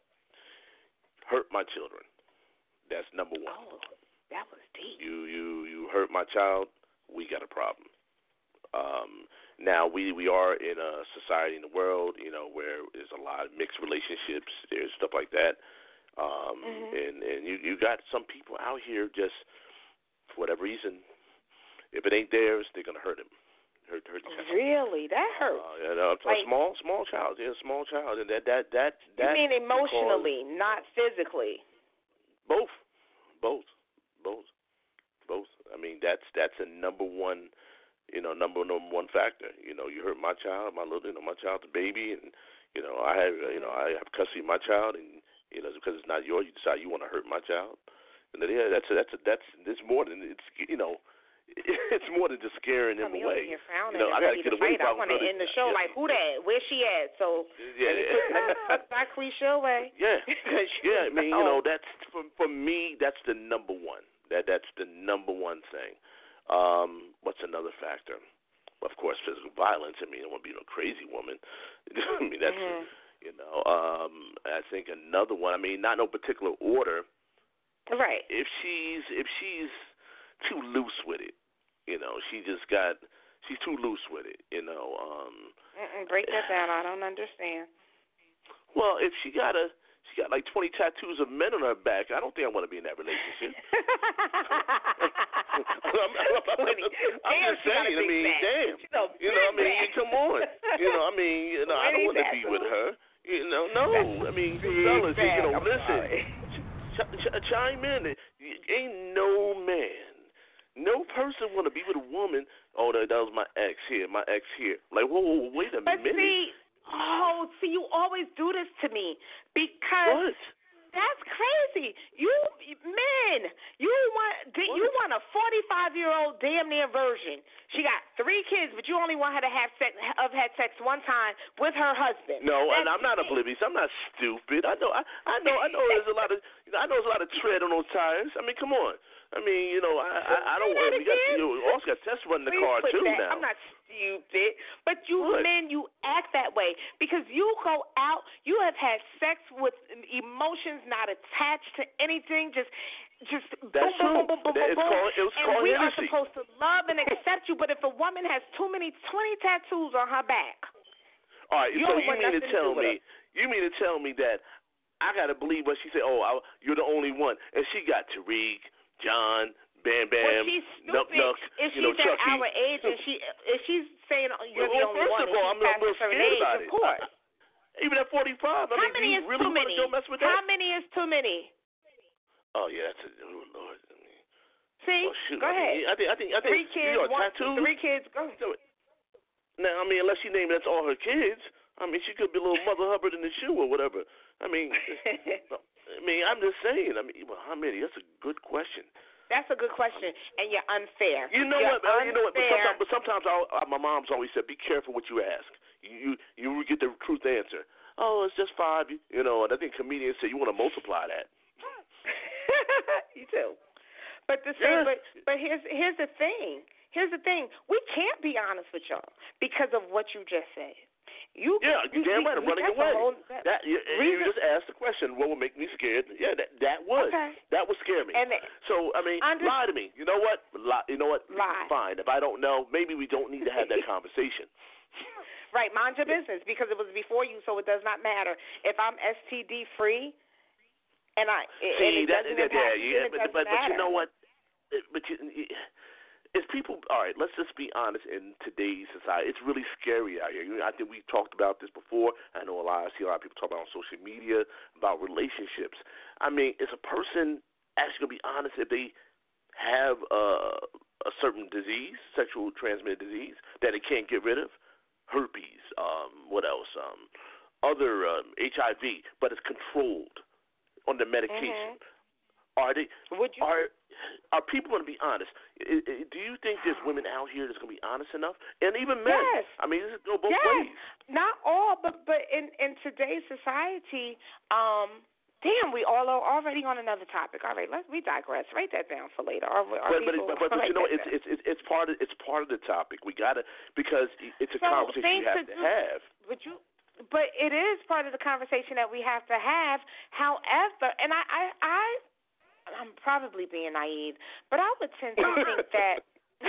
Hurt my children. That's number one. Oh, that was deep. You you you hurt my child, we got a problem. Um, now we we are in a society in the world, you know, where there's a lot of mixed relationships. There's stuff like that, um, mm-hmm. and and you you got some people out here just for whatever reason, if it ain't theirs, they're gonna hurt him. Hurt, hurt the child. Really, that hurts. Uh, you know, like, a small small child, yeah, small child, and that that that that. You mean emotionally, because, not physically? Both, both, both, both. I mean, that's that's a number one, you know, number number one factor. You know, you hurt my child, my little, you know, my child's a baby, and you know, I have, you know, I have custody of my child, and you know, because it's not yours, you decide you want to hurt my child, and then yeah, that's a, that's a, that's it's more than it's, you know. It's more than just scaring him away. You're frowning you know, and I gotta ready get to away. fight. I want to end the show yeah. like, who that? Where's she at? So yeah, let me put, let me put that cliche away. Yeah, yeah. I mean, you know, that's for for me. That's the number one. That that's the number one thing. Um, what's another factor? Of course, physical violence. I mean, I want to be no crazy woman. I mean, that's mm-hmm. you know. Um, I think another one. I mean, not no particular order. Right. If she's if she's too loose with it, you know, she just got she's too loose with it, you know. Um, Mm-mm, break that down. I don't understand. Well, if she got a she she got like twenty tattoos of men on her back. I don't think I want to be in that relationship. I'm, I'm, I'm just saying. I mean, damn. You know, I mean, come on. You know, I mean, you know, I don't want to be with her. You know, no. I mean, fellas, you know, listen. Ch- ch- chime in. Ain't no man, no person want to be with a woman. Oh, that, that was my ex here, my ex here. Like, whoa, whoa, wait a but minute. See, oh, see, you always do this to me because what? That's crazy. You men, you want you want a forty-five-year-old damn near virgin. She got three kids, but you only want her to have sex, have had sex one time with her husband. No, That's and I'm not oblivious. I'm not stupid. I know. I, I know. I know. There's a lot of. You know, I know there's a lot of tread on those tires. I mean, come on. I mean, you know, I I, I don't. We got, you know, we also got tests running the Please car put too that. now. I'm not stupid, but you What? men, you act that way because you go out. You have had sex with emotions not attached to anything. Just, just That's boom, boom, true. boom, boom, That- boom, it's boom. called- it was and called we Hennessy. are supposed to love and accept you. But if a woman has too many, twenty tattoos on her back, All right, you so don't you want mean to nothing to tell do with me? You mean to tell me that I gotta believe what she said? Oh, I, you're the only one, and she got Tariq, John, Bam Bam, well, she's Nuck stupid. Nuck, If you know, she's at Chucky. our age and she, if she's saying you're Well, the only first one, of all, and I'm she's a past a little certain scared age, about of it. course. Even at forty-five, I How mean, many do you is really too want many? to go mess with that? How many is too many? Oh yeah, that's a, oh Lord. I mean, See, oh, shoot. go I ahead. mean, I think I think I think three kids, you know, one, tattoos. three kids. Go. Now, I mean, unless she named that's all her kids. I mean, she could be a little Mother Hubbard in the shoe or whatever. I mean, I mean, I'm just saying. I mean, well, how many? That's a good question. That's a good question, and you're unfair. You know you're what? Uh, you know what? But unfair. sometimes, but sometimes I'll, uh, my mom's always said, "Be careful what you ask. You you, you get the truth answer." Oh, it's just five. You, you know, and I think comedians say you want to multiply that. You too. But the Yeah. thing, but but here's here's the thing. Here's the thing. We can't be honest with y'all because of what you just said. You Yeah, you we, damn we, right. I'm we, running that's away. a whole, that, That you, you just asked the question. What would make me scared? Yeah, that that would. Okay. That would scare me. And so I mean, under- lie to me. You know what? Lie. You know what? Lie. Fine. If I don't know, maybe we don't need to have that conversation. Right, mind your business because it was before you, so it does not matter. If I'm S T D free, and I See and it that, doesn't that impact yeah, you, yeah, then it but doesn't but but you matter. know what? It- But you, it's people. All right, let's just be honest. In today's society, it's really scary out here. You know, I think we talked about this before. I know a lot. I see a lot of people talk about it on social media about relationships. I mean, is a person actually gonna be honest if they have uh, a certain disease, sexual transmitted disease, that it can't get rid of? Herpes, um, what else? Um, other um, H I V, but it's controlled on the medication. Mm-hmm. Are they? Would you? Are are people going to be honest? I, I, do you think there's women out here that's going to be honest enough, and even men? Yes. I mean, this is go both yes. ways. Not all, but but in in today's society, um, damn, we all are already on another topic. All right, let's we digress. Write that down for later. Our, our But but, people, but, but, but you know, write it's that it's it's it's part of it's part of the topic. We gotta because it's a So, conversation things you have to to do- have. But you, but it is part of the conversation that we have to have. However, and I, I, I I'm probably being naive, but I would tend to think that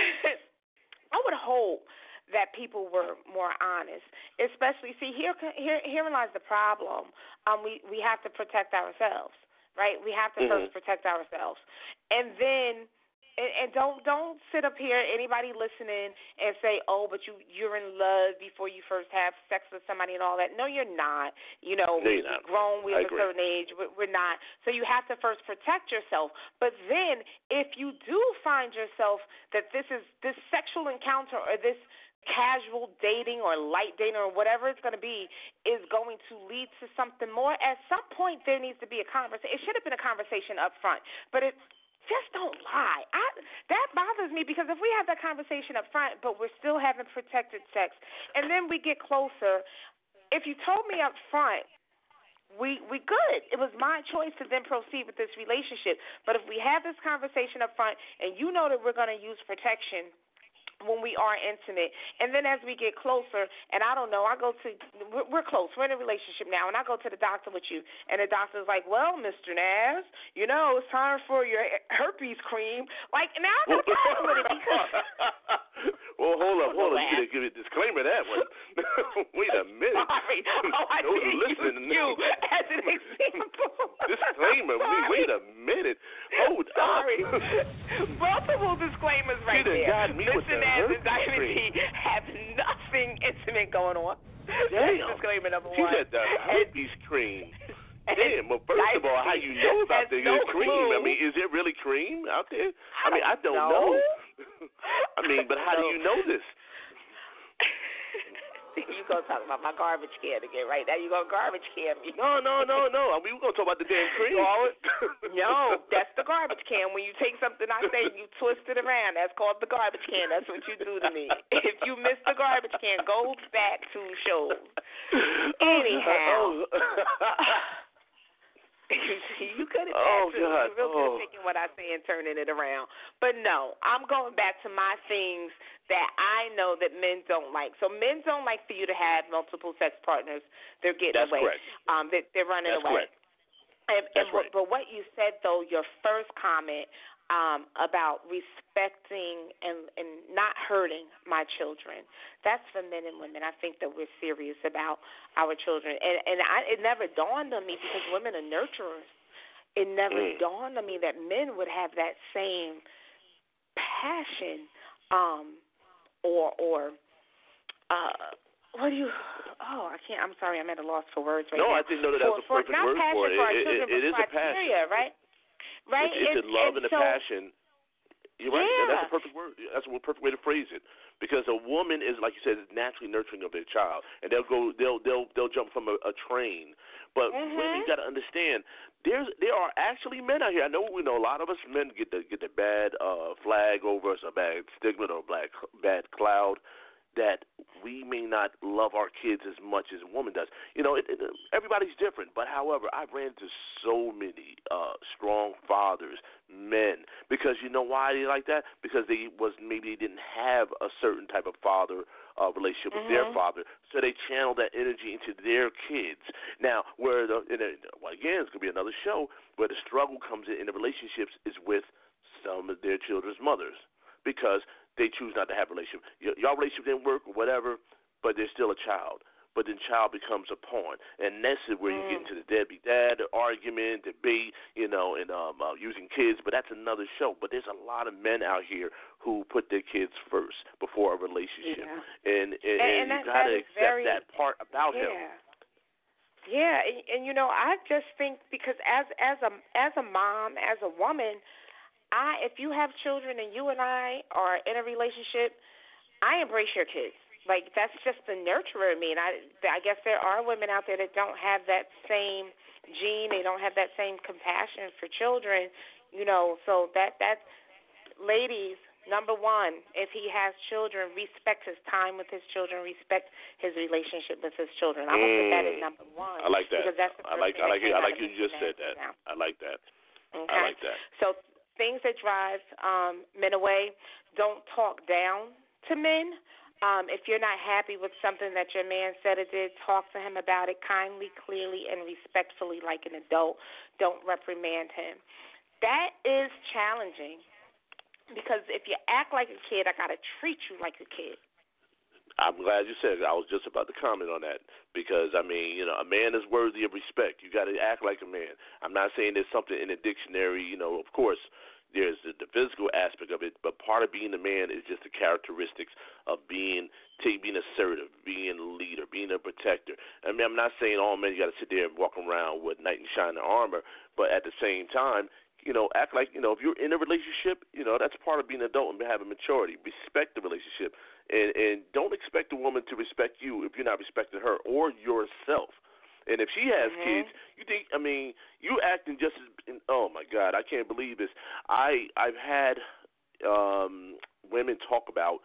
I would hope that people were more honest. Especially, see, here, here, herein lies the problem. Um, we we have to protect ourselves, right? We have to Mm-hmm. first protect ourselves, and then. And, and don't don't sit up here, anybody listening, and say, oh, but you you're in love before you first have sex with somebody and all that. No, you're not. You know, No, we, you're not. we're grown, we're I of a agree. certain age, we're, we're not. So you have to first protect yourself. But then, if you do find yourself that this is this sexual encounter or this casual dating or light dating or whatever it's going to be is going to lead to something more, at some point there needs to be a conversation. It should have been a conversation up front, but it. Just don't lie. I, that bothers me because if we have that conversation up front, but we're still having protected sex, and then we get closer, if you told me up front, we we good. It was my choice to then proceed with this relationship. But if we have this conversation up front, and you know that we're going to use protection when we are intimate, and then as we get closer, and I don't know, I go to, we're, we're close, we're in a relationship now, and I go to the doctor with you, and the doctor's like, well, Mister Naz, you know, it's time for your herpes cream. Like, now I got a problem with it because... Well, hold up, hold up. laugh. You gotta give a disclaimer that one. Wait a minute. Sorry. Oh, I Those did listening use you as an example. Disclaimer. Wait, wait a minute. Hold Sorry. up. Multiple disclaimers right She done there. got me with the Listeners and herpes Diamond cream. T have nothing intimate going on. Damn. Disclaimer number She one. said the herpes cream. And Damn. Well, first of all, how you know about the no cream? clue. I mean, is there really cream out there? I mean, I don't know. know. I mean, but how do you know this? You gonna talk about my garbage can again, right? Now you gonna garbage can me. No, no, no, no. I mean, we're going to talk about the damn cream. No, that's the garbage can. When you take something I say and you twist it around, that's called the garbage can. That's what you do to me. If you miss the garbage can, go back to shows. Anyhow. You could have Oh, actually, God. you really could have Oh. taken what I say and turning it around. But no, I'm going back to my things that I know that men don't like. So men don't like for you to have multiple sex partners. They're getting That's away. correct. Um, they, they're running That's away. correct. And, and That's but, right. but what you said, though, your first comment um, about respecting and, and not hurting my children, that's for men and women. I think that we're serious about our children. And, and I, it never dawned on me, because women are nurturers, it never Mm. dawned on me that men would have that same passion um, or, or uh, what do you, oh, I can't, I'm sorry, I'm at a loss for words right No, now. I didn't know that that was a For- perfect not word passion for it. for our It- children, it- it but is a passion. criteria, right? Right? It's, it's And- a love and, and a so, passion. You're right. And that's Yeah. a perfect word. That's a perfect way to phrase it. Because a woman is, like you said, is naturally nurturing of their child, and they'll go, they'll, they'll, they'll jump from a, a train. But Mhm. women got to understand, there's, there are actually men out here. I know, we know a lot of us men get the get the bad uh, flag over us, a bad stigma or a black bad cloud, that we may not love our kids as much as a woman does. You know, it, it, everybody's different. But however, I've ran into so many uh, strong fathers, men, because you know why they like that? Because they was maybe they didn't have a certain type of father uh, relationship with their Mhm. father, so they channel that energy into their kids. Now, where the in a, well, again, it's gonna be another show where the struggle comes in in the relationships is with some of their children's mothers, because they choose not to have a relationship. Y- y'all relationship didn't work or whatever, but they're still a child. But then child becomes a pawn, and that's where you get into the deadbeat dad, the argument, debate, you know, and um, uh, using kids. But that's another show. But there's a lot of men out here who put their kids first before a relationship, Yeah. and and, And- and, and that- you got to that is accept very- that part about yeah. him. Yeah, and, and you know, I just think, because as as a as a mom, as a woman, I if you have children and you and I are in a relationship, I embrace your kids. Like, that's just the nurturer in me. And I I guess there are women out there that don't have that same gene. They don't have that same compassion for children. You know, so that that ladies, number one, if he has children, respect his time with his children, respect his relationship with his children. I'm gonna put that at Mm. number one. I like that. Because that's the I first like thing I that like came it. I out like of you Mister just said that. Now. I like that. Okay. I like that. So things that drive um, men away, don't talk down to men. Um, if you're not happy with something that your man said or did, talk to him about it kindly, clearly, and respectfully like an adult. Don't reprimand him. That is challenging, because if you act like a kid, I got to treat you like a kid. I'm glad you said it. I was just about to comment on that, because, I mean, you know, a man is worthy of respect. You got to act like a man. I'm not saying there's something in the dictionary, you know, of course, there's the, the physical aspect of it, but part of being a man is just the characteristics of being take, being assertive, being a leader, being a protector. I mean, I'm not saying all men you got to sit there and walk around with knight in shining armor, but at the same time, you know, act like, you know, if you're in a relationship, you know, that's part of being an adult and having maturity. Respect the relationship, and and don't expect a woman to respect you if you're not respecting her or yourself. And if she has Mhm. kids, you think, I mean, you acting just as, oh my God, I can't believe this. I, I've had um, women talk about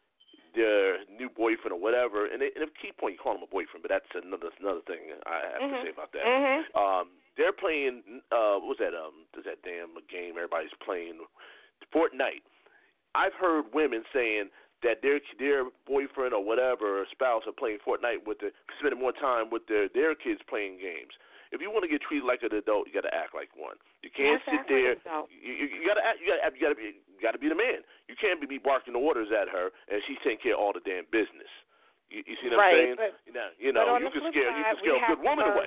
their new boyfriend or whatever, and, they, and at Key Point, you call him a boyfriend, but that's another another thing I have Mhm. to say about that. Mhm. Um, they're playing, uh, what was that, um, what's that damn game everybody's playing, Fortnite. I've heard women saying that their their boyfriend or whatever or spouse are playing Fortnite with the spending more time with their their kids playing games. If you want to get treated like an adult, you got to act like one. You can't Yes, sit act there. like an adult. You, you, you got to act. You got to. You got to be. You got to be the man. You can't be, be barking orders at her and she's taking care of all the damn business. You, you see what right, I'm saying? But, you know, you, know, you can scare you can scare a good woman away.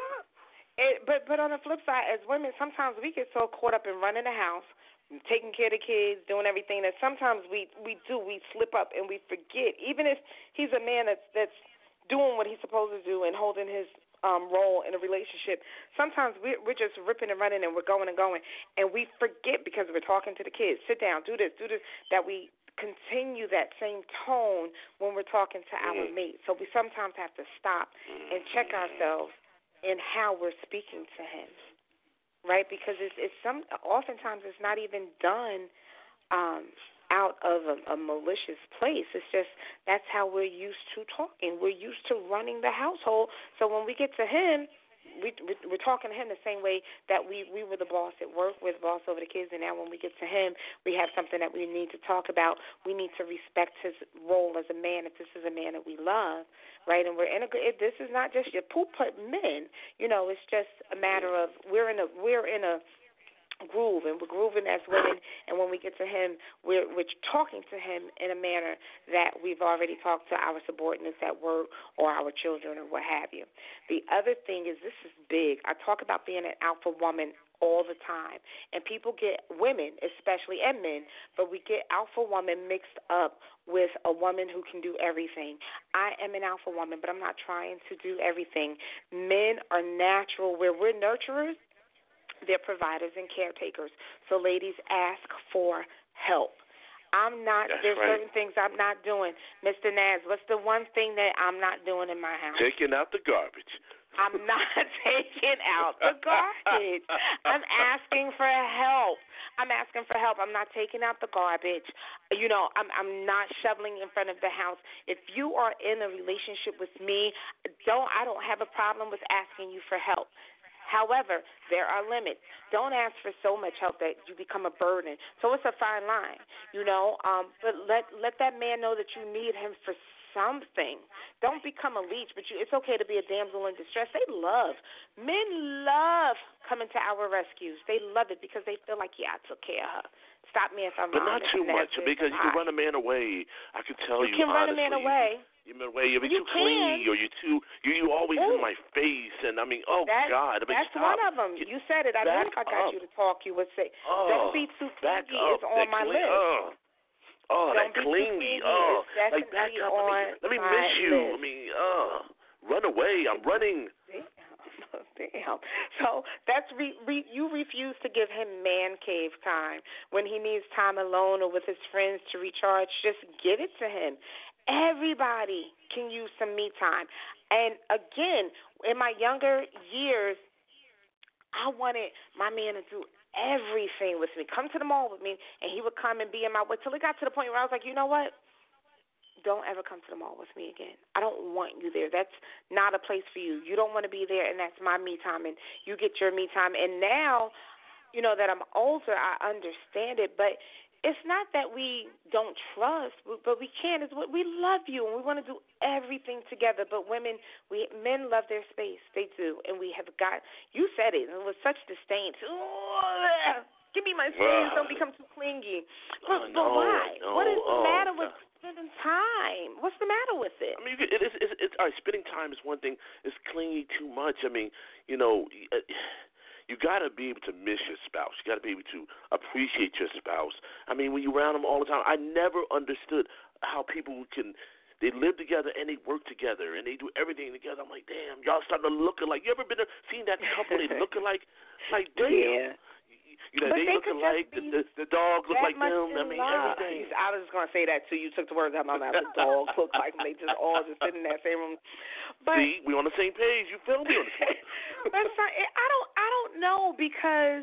It, but but on the flip side, as women, sometimes we get so caught up in running the house, taking care of the kids, doing everything, that sometimes we we do we slip up and we forget. Even if he's a man that's that's doing what he's supposed to do and holding his um, role in a relationship, sometimes we're, we're just ripping and running and we're going and going, and we forget because we're talking to the kids. Sit down, do this, do this. That we continue that same tone when we're talking to mm. our mate. So we sometimes have to stop and check ourselves in how we're speaking to him, right? Because it's, it's some. Oftentimes, it's not even done um, out of a, a malicious place. It's just that's how we're used to talking. We're used to running the household. So when we get to him, we, we, we're talking to him the same way that we, we were the boss at work, we're the boss over the kids, and now when we get to him, we have something that we need to talk about. We need to respect his role as a man if this is a man that we love, right? And we're in a good. This is not just your poop put men. You know, it's just a matter of we're in a we're in a groove, and we're grooving as women, and when we get to him, we're, we're talking to him in a manner that we've already talked to our subordinates at work or our children or what have you. The other thing is, this is big. I talk about being an alpha woman all the time, and people get, women especially, and men, but we get alpha woman mixed up with a woman who can do everything. I am an alpha woman, but I'm not trying to do everything. Men are natural. Where we're nurturers, they're providers and caretakers. So, ladies, ask for help. I'm not, That's there's right. certain things I'm not doing. Mister Naz, what's the one thing that I'm not doing in my house? Taking out the garbage. I'm not taking out the garbage. I'm asking for help. I'm asking for help. I'm not taking out the garbage. You know, I'm I'm not shoveling in front of the house. If you are in a relationship with me, don't I don't have a problem with asking you for help. However, there are limits. Don't ask for so much help that you become a burden. So it's a fine line, you know. Um, but let let that man know that you need him for something. Don't become a leech, but you, it's okay to be a damsel in distress. They love, men love coming to our rescues. They love it because they feel like, yeah, I took care of her. Stop me if I'm but wrong. But not too much, because you can run a man away. I can tell you, you can honestly. run a man away. You mean way you're you too clingy, or you too you you always Ooh. in my face, and I mean, oh that, God, I mean, that's stop. one of them. You said it. I know if I got up. you to talk, you would say, oh, "Don't be too clingy." It's on my cling, list. Oh, oh Don't that clingy. Oh, like back up. On let me, let me miss you. List. I mean, oh, run away. I'm running. Damn. So that's re, re, you refuse to give him man cave time when he needs time alone or with his friends to recharge. Just give it to him. Everybody can use some me time. And again, in my younger years, I wanted my man to do everything with me. Come to the mall with me, and he would come and be in my way till it got to the point where I was like, you know what? Don't ever come to the mall with me again. I don't want you there. That's not a place for you. You don't want to be there, and that's my me time, and you get your me time. And now, you know, that I'm older, I understand it, but it's not that we don't trust, but we can't. It's what we love you, and we want to do everything together. But women, we men love their space. They do, and we have got. You said it, and with such disdain. Ooh, give me my space. Don't become too clingy. But, uh, no, but why? No, what is the oh, matter with God. spending time? What's the matter with it? I mean, it is. It's, it's, all right, spending time is one thing. It's clingy too much. I mean, you know. Uh, You got to be able to miss your spouse. You got to be able to appreciate your spouse. I mean, when you're around them all the time, I never understood how people can, they live together and they work together and they do everything together. I'm like, damn, y'all starting to look alike. You ever been there, seen that couple, they looking like, like, damn. Yeah. You know, but they, they looking like, the, the, the dog look like them. I mean, love. everything. I was just going to say that, too. You took the words out of my mouth. The dog look like them. They just all just sitting in that same room. But, see, we on the same page. You feel me on this one. But it's not, I don't, I don't know, because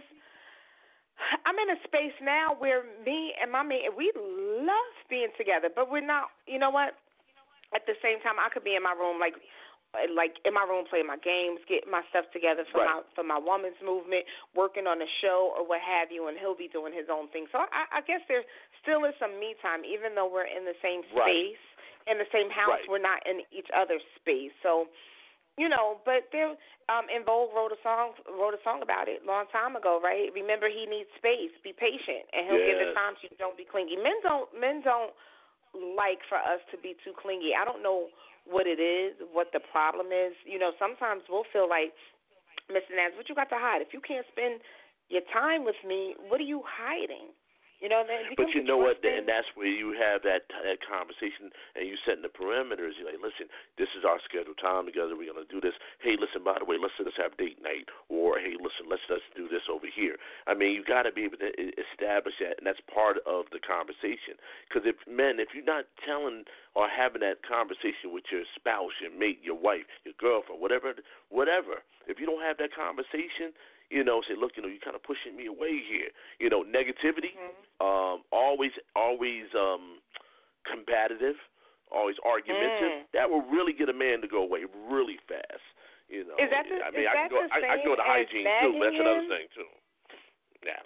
I'm in a space now where me and my mate, we love being together, but we're not, you know what? At the same time, I could be in my room, like, like in my room playing my games, getting my stuff together for right. my for my woman's movement, working on a show or what have you, and he'll be doing his own thing. So I, I guess there still is some me time, even though we're in the same space, right. in the same house. Right. We're not in each other's space. So, you know, but there, um, En Vogue wrote a song wrote a song about it a long time ago, right? Remember, he needs space. Be patient, and he'll yes. give it time to you. Don't be clingy. Men don't men don't like for us to be too clingy. I don't know what it is, what the problem is. You know, sometimes we'll feel like, Mister Naz, what you got to hide? If you can't spend your time with me, what are you hiding? You know, then but you know what? And that's where you have that, that conversation, and you setting the parameters. You're like, listen, this is our scheduled time together. We're going to do this. Hey, listen, by the way, let's let's have date night. Or hey, listen, let's let's do this over here. I mean, you got to be able to establish that, and that's part of the conversation. Because if men, if you're not telling or having that conversation with your spouse, your mate, your wife, your girlfriend, whatever, whatever, if you don't have that conversation, you know, say, look, you know, you're kind of pushing me away here. You know, negativity, mm-hmm. um, always, always um, combative, always argumentative. Mm. That will really get a man to go away really fast. You know, is that the, I mean, is I that can go, the I, same I can go to hygiene too. But that's him? another thing too. Yeah.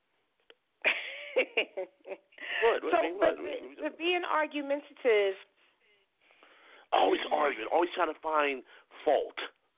what? So, I mean, what? But, but being argumentative, always arguing, always trying to find fault.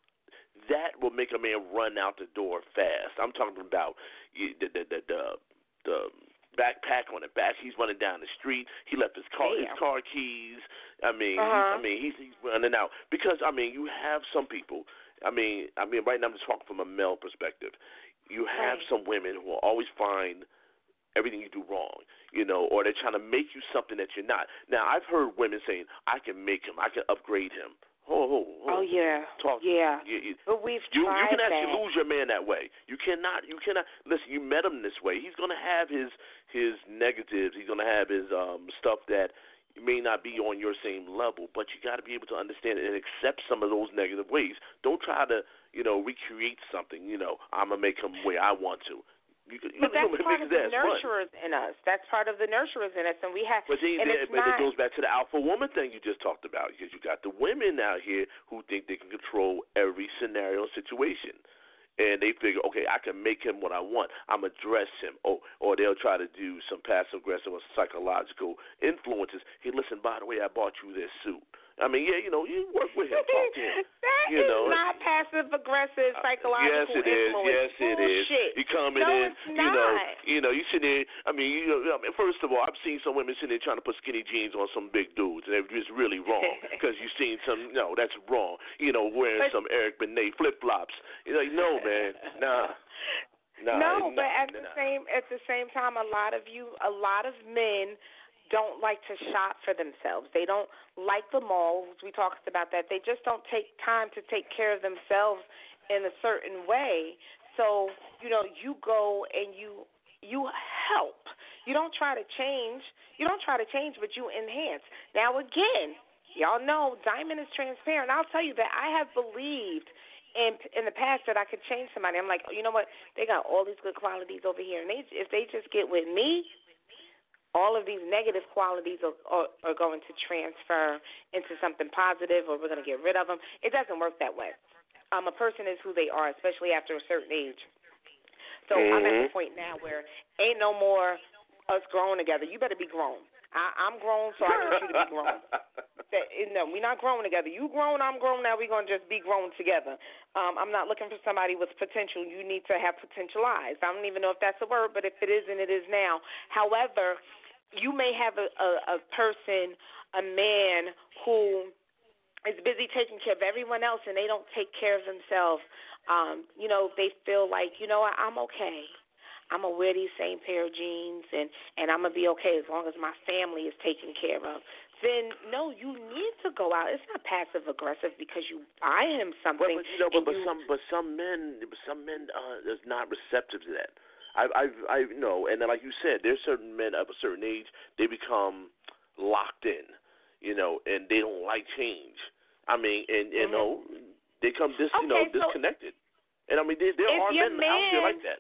That will make a man run out the door fast. I'm talking about the the the, the, the backpack on the back. He's running down the street. He left his car Damn. his car keys. I mean, uh-huh. I mean, he's he's running out because I mean, you have some people. I mean, I mean, right now I'm just talking from a male perspective. You have right. some women who will always find everything you do wrong, you know, or they're trying to make you something that you're not. Now, I've heard women saying, "I can make him. I can upgrade him." Oh, oh, oh. oh yeah, Talk. yeah. You, you, but we've you, tried you can actually that. lose your man that way. You cannot. You cannot. Listen, you met him this way. He's gonna have his his negatives. He's gonna have his um stuff that may not be on your same level. But you got to be able to understand it and accept some of those negative ways. Don't try to you know recreate something. You know, I'm gonna make him where I want to. You, you, but that's you know, part of the nurturers fun. in us. That's part of the nurturers in us, and we have. But, see, and it, it's but not, it goes back to the alpha woman thing you just talked about, because you got the women out here who think they can control every scenario and situation, and they figure, okay, I can make him what I want. I'm gonna dress him, oh, or they'll try to do some passive aggressive or psychological influences. Hey, listen, by the way, I bought you this suit. I mean, yeah, you know, you work with him, talk to him. that you is know, not passive aggressive psychological yes, it influence. is. Yes, it is. You coming no, in, it's you not. know, you know, you sit there. I mean, you know, I mean, first of all, I've seen some women sitting there trying to put skinny jeans on some big dudes, and it's just really wrong because you've seen some. No, that's wrong. You know, wearing but, some Eric Benet flip flops. You're like, no, man, nah. Nah, no, nah, but at nah, the nah. same at the same time, a lot of you, a lot of men don't like to shop for themselves. They don't like the malls. We talked about that. They just don't take time to take care of themselves in a certain way. So, you know, you go and you you help. You don't try to change. You don't try to change, but you enhance. Now, again, y'all know Diamond is transparent. I'll tell you that I have believed in in the past that I could change somebody. I'm like, oh, you know what? They got all these good qualities over here, and they if they just get with me, all of these negative qualities are, are, are going to transfer into something positive, or we're going to get rid of them. It doesn't work that way. Um, a person is who they are, especially after a certain age. So mm-hmm. I'm at the point now where ain't no more us growing together. You better be grown. I, I'm grown, so I need you to be grown. That, no, we're not growing together. You grown, I'm grown. Now we're going to just be grown together. Um, I'm not looking for somebody with potential. You need to have potentialized. I don't even know if that's a word, but if it is, and it is now. However, you may have a, a, a person, a man who is busy taking care of everyone else, and they don't take care of themselves. Um, you know, they feel like, you know what, I'm okay. I'm going to wear these same pair of jeans, and, and I'm going to be okay as long as my family is taken care of. Then, no, you need to go out. It's not passive-aggressive because you buy him something. But, but you know, but, but you, some but some men, some men uh, is not receptive to that. I I I know, and then like you said, there's certain men of a certain age, they become locked in, you know, and they don't like change. I mean, and you mm-hmm. know, they come dis, okay, you know, so disconnected. And I mean, there, there are men man, out there like that.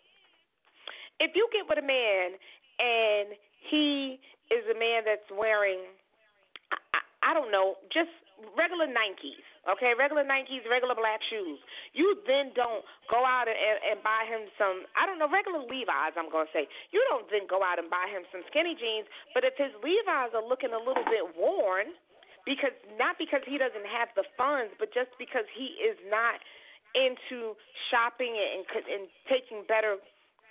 If you get with a man and he is a man that's wearing, I, I, I don't know, just regular Nikes. Okay, regular Nikes, regular black shoes. You then don't go out and, and buy him some, I don't know, regular Levi's, I'm going to say. You don't then go out and buy him some skinny jeans, but if his Levi's are looking a little bit worn, because not because he doesn't have the funds, but just because he is not into shopping and, and taking better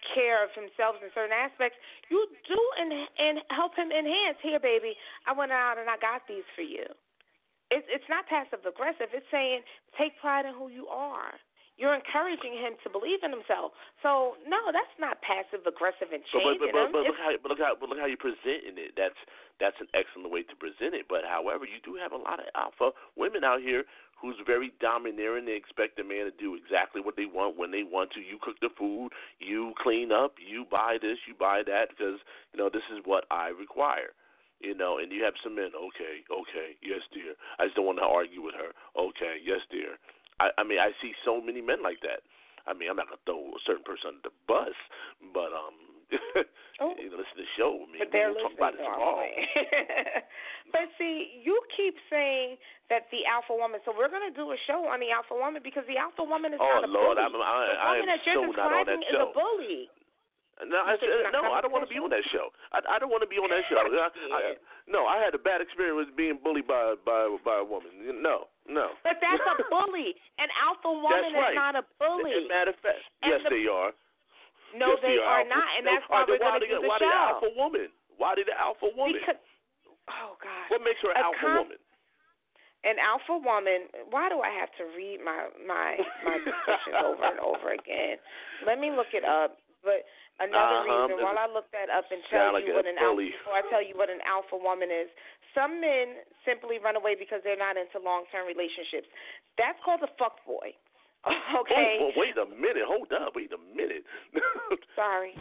care of himself in certain aspects, you do and and help him enhance. Here, baby, I went out and I got these for you. It's it's not passive aggressive. It's saying take pride in who you are. You're encouraging him to believe in himself. So no, that's not passive aggressive and changing but, but, but, him. but, look how, but look how but look how you're presenting it. That's that's an excellent way to present it. But however, you do have a lot of alpha women out here who's very domineering. They expect a man to do exactly what they want when they want to. You cook the food, you clean up, you buy this, you buy that, because, you know, this is what I require. You know, and you have some men, okay, okay, yes, dear. I just don't want to argue with her. Okay, yes, dear. I, I mean, I see so many men like that. I mean, I'm not going to throw a certain person under the bus, but, um, oh. you know, listen to the show. I mean, but they're we'll listening talk about it tomorrow. But see, you keep saying that the alpha woman. So we're going to do a show on the alpha woman because the alpha woman is oh, not a Lord, bully. I'm, I, the I woman am that you're so not on that describing is show. a bully. No, I said, no, I don't want to be on that show. I, I don't want to be on that show. I, I, no, I had a bad experience with being bullied by by by a woman. No, no. But that's a bully. An alpha woman that's right. is not a bully. As a matter of fact, and yes, the, they are. No, yes, they, they are, are not, and that's why right, we're why going to do the why show. Why the alpha woman? Why did the alpha woman? Because, oh, God. What makes her an alpha com- woman? An alpha woman, why do I have to read my, my, my descriptions over and over again? Let me look it up. But another uh-huh. reason, while I look that up and tell like you what an alpha, bully. before I tell you what an alpha woman is, some men simply run away because they're not into long-term relationships. That's called a fuckboy. Okay. Oh, well, wait a minute. Hold up. Wait a minute. Sorry.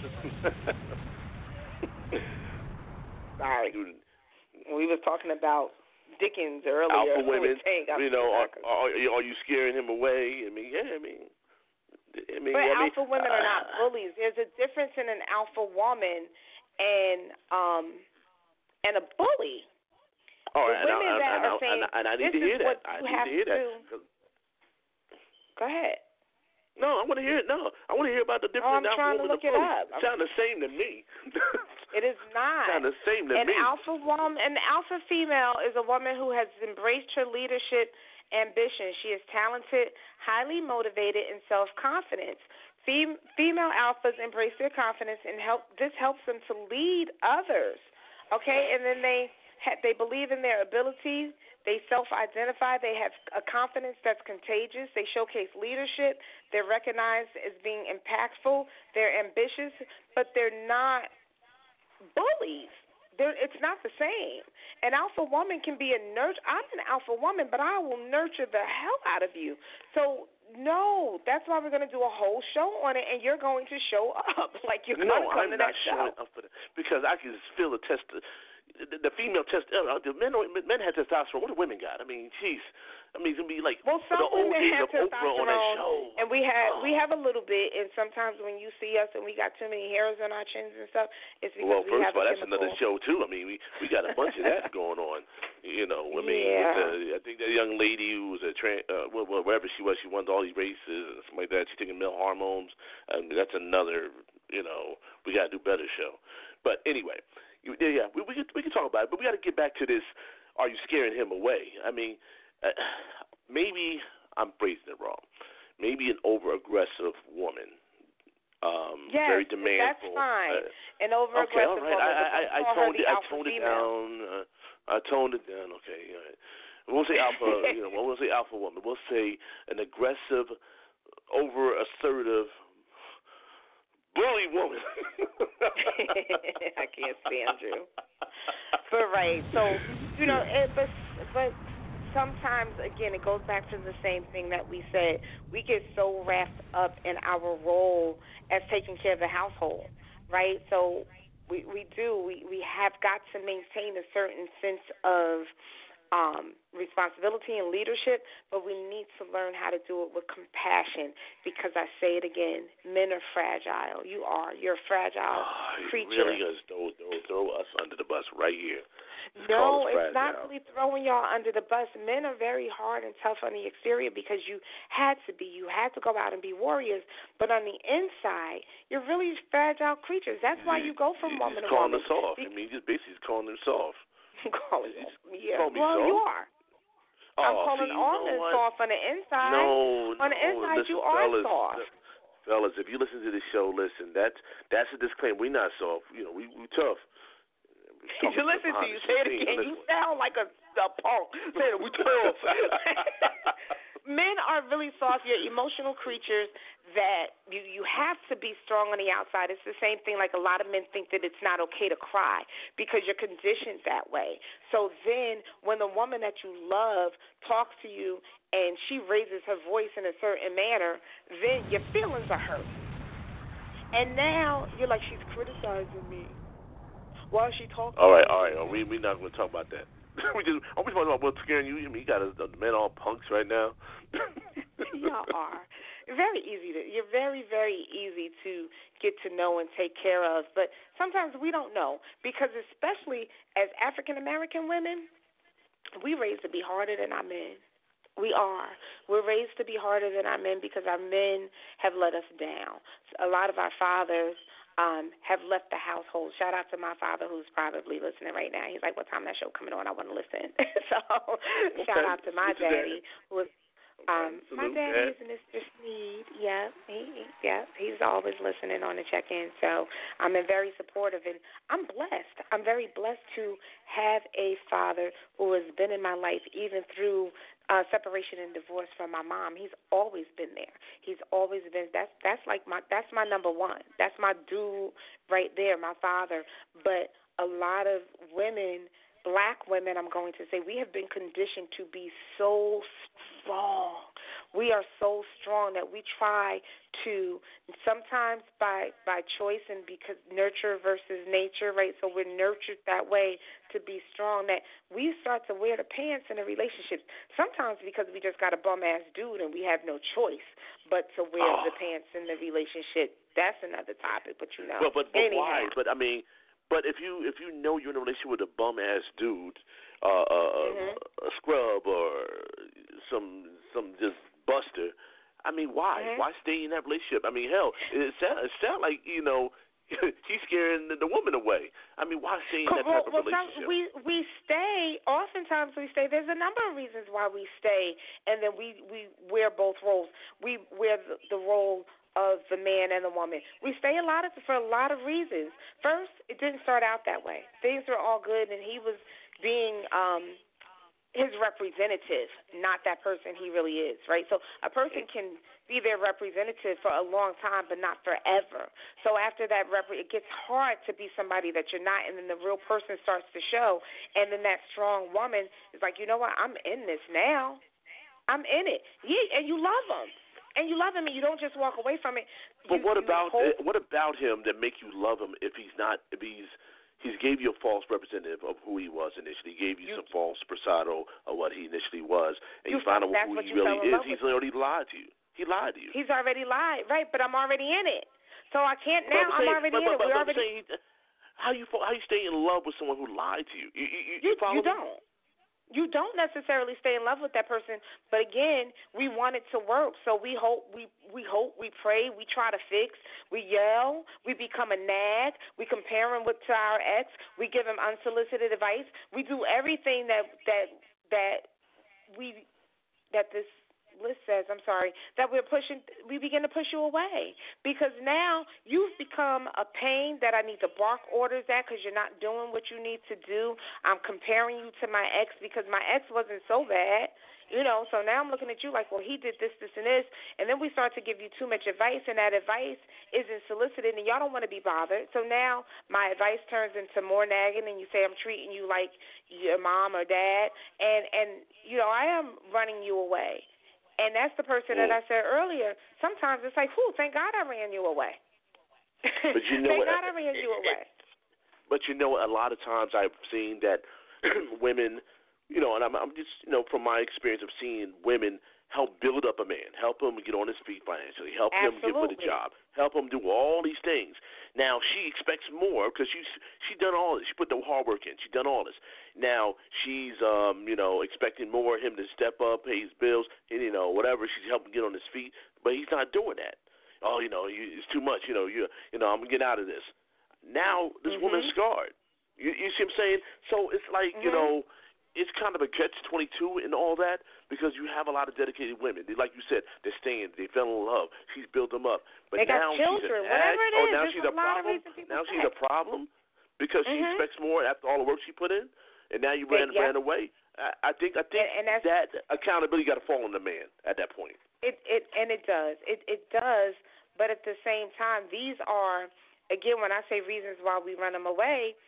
Sorry. We was talking about Dickens earlier. Alpha women. You know, are, are, are you scaring him away? I mean, yeah. I mean. I mean, but I alpha mean, women uh, are not bullies. There's a difference in an alpha woman and um and a bully. All the right, and, women I, that and, are I, saying, and, I, and I need this to hear is that. what I you need have to hear to that. do. Go ahead. No, I want to hear it. No, I want to hear about the difference. Oh, I'm trying to look it up. It sounds the same to me. It is not. It sounds the same to an me. Alpha woman, an alpha female is a woman who has embraced her leadership ambition. She is talented, highly motivated, and self-confident. Fem- female alphas embrace their confidence, and help. This helps them to lead others. Okay, and then they ha- they believe in their abilities. They self-identify. They have a confidence that's contagious. They showcase leadership. They're recognized as being impactful. They're ambitious, but they're not bullies. They're, it's not the same. An alpha woman can be a nurture. I'm an alpha woman, but I will nurture the hell out of you. So, no, that's why we're going to do a whole show on it, and you're going to show up. Like you're no, going to come I'm to not that show. showing up for that because I can just feel the test. The, the female test. Uh, the men, men have testosterone. What do women got? I mean, jeez. I mean, it's gonna be like well, some the old women days have of Oprah on that show. And we have oh. we have a little bit. And sometimes when you see us and we got too many hairs on our chins and stuff, it's because well, we first have of all, a that's chemical. another show too. I mean, we we got a bunch of that going on. You know, I mean, yeah. with the, I think that young lady who was a trans, uh, well, wherever she was, she won all these races and something like that. She's taking male hormones. And that's another. You know, we got to do better show. But anyway. Yeah, we we can, we can talk about it, but we got to get back to this. Are you scaring him away? I mean, uh, maybe I'm phrasing it wrong. Maybe an over-aggressive woman, um, yes, very demanding. That's fine. Uh, an over-aggressive okay, all right. woman. I, I, I toned it. I toned it female. down. Uh, I toned it down. Okay, all right. We won't say alpha. you know, we won't say alpha woman. We'll say an aggressive, over-assertive. Bully woman. I can't stand you. But right, so you know, it, but but sometimes again, it goes back to the same thing that we said. We get so wrapped up in our role as taking care of the household, right? So we we do we we have got to maintain a certain sense of um, responsibility and leadership, but we need to learn how to do it with compassion because I say it again, men are fragile. You are. You're a fragile oh, creature. Really is throw, throw, throw us under the bus right here. It's no, it's fragile. not really throwing y'all under the bus. Men are very hard and tough on the exterior because you had to be. You had to go out and be warriors. But on the inside, you're really fragile creatures. That's why you go from He's woman to calling woman. us off. I mean, he's just basically calling us off. calling you, yeah. Call me well, soft? you are. Oh, I'm calling see, all you know men what? soft on the inside. No, on the no, inside, listen, you are fellas, soft. Fellas, if you listen to this show, listen, that's that's a disclaimer. We're not soft. You know, we we tough. You listen to you. Say it again. You sound like a, a punk. Say it. We tough. Men are really soft. You're emotional creatures that you, you have to be strong on the outside. It's the same thing like a lot of men think that it's not okay to cry because you're conditioned that way. So then when the woman that you love talks to you and she raises her voice in a certain manner, then your feelings are hurt. And now you're like, she's criticizing me. Why is she talking? All right, all right. We we not going to talk about that. we just are we talking about what's scaring you? I mean, you got a, a men all punks right now. Y'all are very easy to. You're very very easy to get to know and take care of, but sometimes we don't know because especially as African American women, we raised to be harder than our men. We are. We're raised to be harder than our men because our men have let us down. A lot of our fathers um, have left the household. Shout out to my father who's probably listening right now. He's like, what time that show coming on? I want to listen. so okay. Shout out to my daddy who was Um, my daddy is Mister Sneed. Yeah, he, yeah, he's always listening on the check-in. So I'm very supportive, and I'm blessed. I'm very blessed to have a father who has been in my life even through uh, separation and divorce from my mom. He's always been there. He's always been. That's that's like my that's my number one. That's my dude right there, my father. But a lot of women. Black women, I'm going to say, we have been conditioned to be so strong. We are so strong that we try to, sometimes by by choice and because nurture versus nature, right? So we're nurtured that way to be strong that we start to wear the pants in a relationship. Sometimes because we just got a bum-ass dude and we have no choice but to wear oh. the pants in the relationship. That's another topic, but you know. Well, but, but Anyhow. why? But, I mean... But if you if you know you're in a relationship with a bum ass dude, uh, uh, mm-hmm. a scrub or some some just buster, I mean, why mm-hmm. why stay in that relationship? I mean, hell, it sounds it sound like you know he's scaring the, the woman away. I mean, why stay in that type well, of relationship? Well, we we stay. Oftentimes we stay. There's a number of reasons why we stay, and then we we wear both roles. We wear the, the role of the man and the woman. We stay a lot of, for a lot of reasons. First, it didn't start out that way. Things were all good, and he was being um, his representative, not that person he really is, right? So a person can be their representative for a long time, but not forever. So after that, rep- it gets hard to be somebody that you're not, and then the real person starts to show, and then that strong woman is like, you know what, I'm in this now. I'm in it. Yeah, and you love him. And you love him, and you don't just walk away from it. But you, what you about hold... what about him that make you love him if he's not if he's he's gave you a false representative of who he was initially, he gave you, you some false persona of what he initially was, and you, you find out who he really is. He's already lied to you. He lied to you. He's already lied, right? But I'm already in it, so I can't now. I'm, saying, I'm already but, in but, it. We're but, already. Saying, how you how you stay in love with someone who lied to you? You you, you, you, follow you don't. You don't necessarily stay in love with that person, but again, we want it to work. So we hope, we we hope, we pray, we try to fix, we yell, we become a nag, we compare him with to our ex, we give him unsolicited advice, we do everything that that that we that this list says. I'm sorry that we're pushing. We begin to push you away because now you've become a pain that I need to bark orders at because you're not doing what you need to do. I'm comparing you to my ex because my ex wasn't so bad, you know. So now I'm looking at you like, well, he did this, this, and this, and then we start to give you too much advice, and that advice isn't solicited, and y'all don't want to be bothered. So now my advice turns into more nagging, and you say I'm treating you like your mom or dad, and and you know I am running you away. And that's the person that I said earlier. Sometimes it's like, whew, thank God I ran you away. But you know thank what, God I ran you away. But you know, a lot of times I've seen that women, you know, and I'm, I'm just, you know, from my experience of seeing women help build up a man, help him get on his feet financially, help Absolutely. him get with a job, help him do all these things. Now, she expects more because she's she done all this. She put the hard work in. She done all this. Now, she's, um, you know, expecting more of him to step up, pay his bills, and, you know, whatever. She's helping get on his feet, but he's not doing that. Oh, you know, you, it's too much. You know, you, you know, I'm going to get out of this. Now, this mm-hmm. woman's scarred. You, you see what I'm saying? So it's like, mm-hmm. you know, it's kind of a catch twenty-two in all that because you have a lot of dedicated women. They, like you said, they're staying. They fell in love. She's built them up. But they got now children, she's whatever it is. Oh, now There's she's a, a lot problem. Of reasons now say. she's a problem because mm-hmm. she expects more after all the work she put in, and now you ran yeah. ran away. I, I think I think and, and that's, that accountability got to fall on the man at that point. It it and it does. It it does. But at the same time, these are again when I say reasons why we run them away.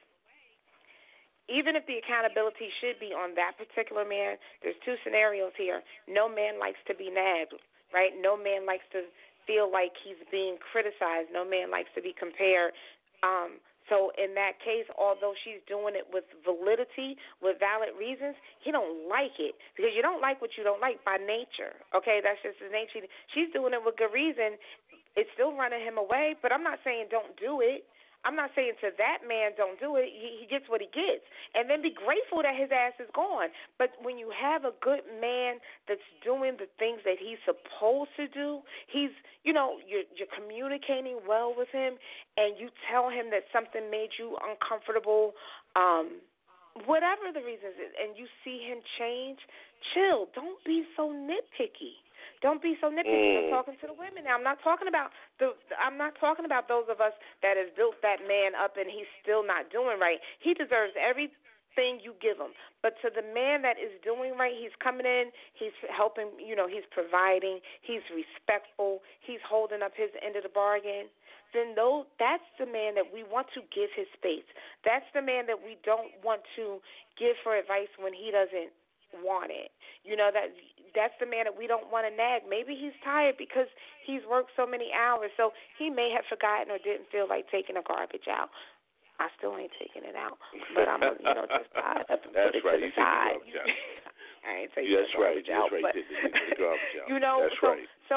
Even if the accountability should be on that particular man, there's two scenarios here. No man likes to be nagged, right? No man likes to feel like he's being criticized. No man likes to be compared. Um, so in that case, although she's doing it with validity, with valid reasons, he don't like it because you don't like what you don't like by nature. Okay, that's just his nature. She's doing it with good reason. It's still running him away, but I'm not saying don't do it. I'm not saying to that man, don't do it. He, he gets what he gets. And then be grateful that his ass is gone. But when you have a good man that's doing the things that he's supposed to do, he's, you know, you're, you're communicating well with him, and you tell him that something made you uncomfortable, um, whatever the reasons is, and you see him change, chill. Don't be so nitpicky. Don't be so nitpicky. I'm talking to the women now. I'm not talking about the. I'm not talking about those of us that has built that man up and he's still not doing right. He deserves everything you give him. But to the man that is doing right, he's coming in. He's helping. You know, he's providing. He's respectful. He's holding up his end of the bargain. Then those, that's the man that we want to give his space. That's the man that we don't want to give for advice when he doesn't want it. You know, that that's the man that we don't want to nag. Maybe he's tired because he's worked so many hours, so he may have forgotten or didn't feel like taking the garbage out. I still ain't taking it out, but I'm gonna, you know, just buy it up and that's put it right. to the You side. take the garbage out. I ain't taking that's the garbage right. out, That's right. but You take the garbage out. you know, that's so right. so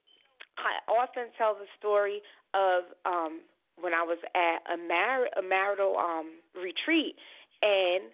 I often tell the story of um when I was at a mar- a marital um retreat, and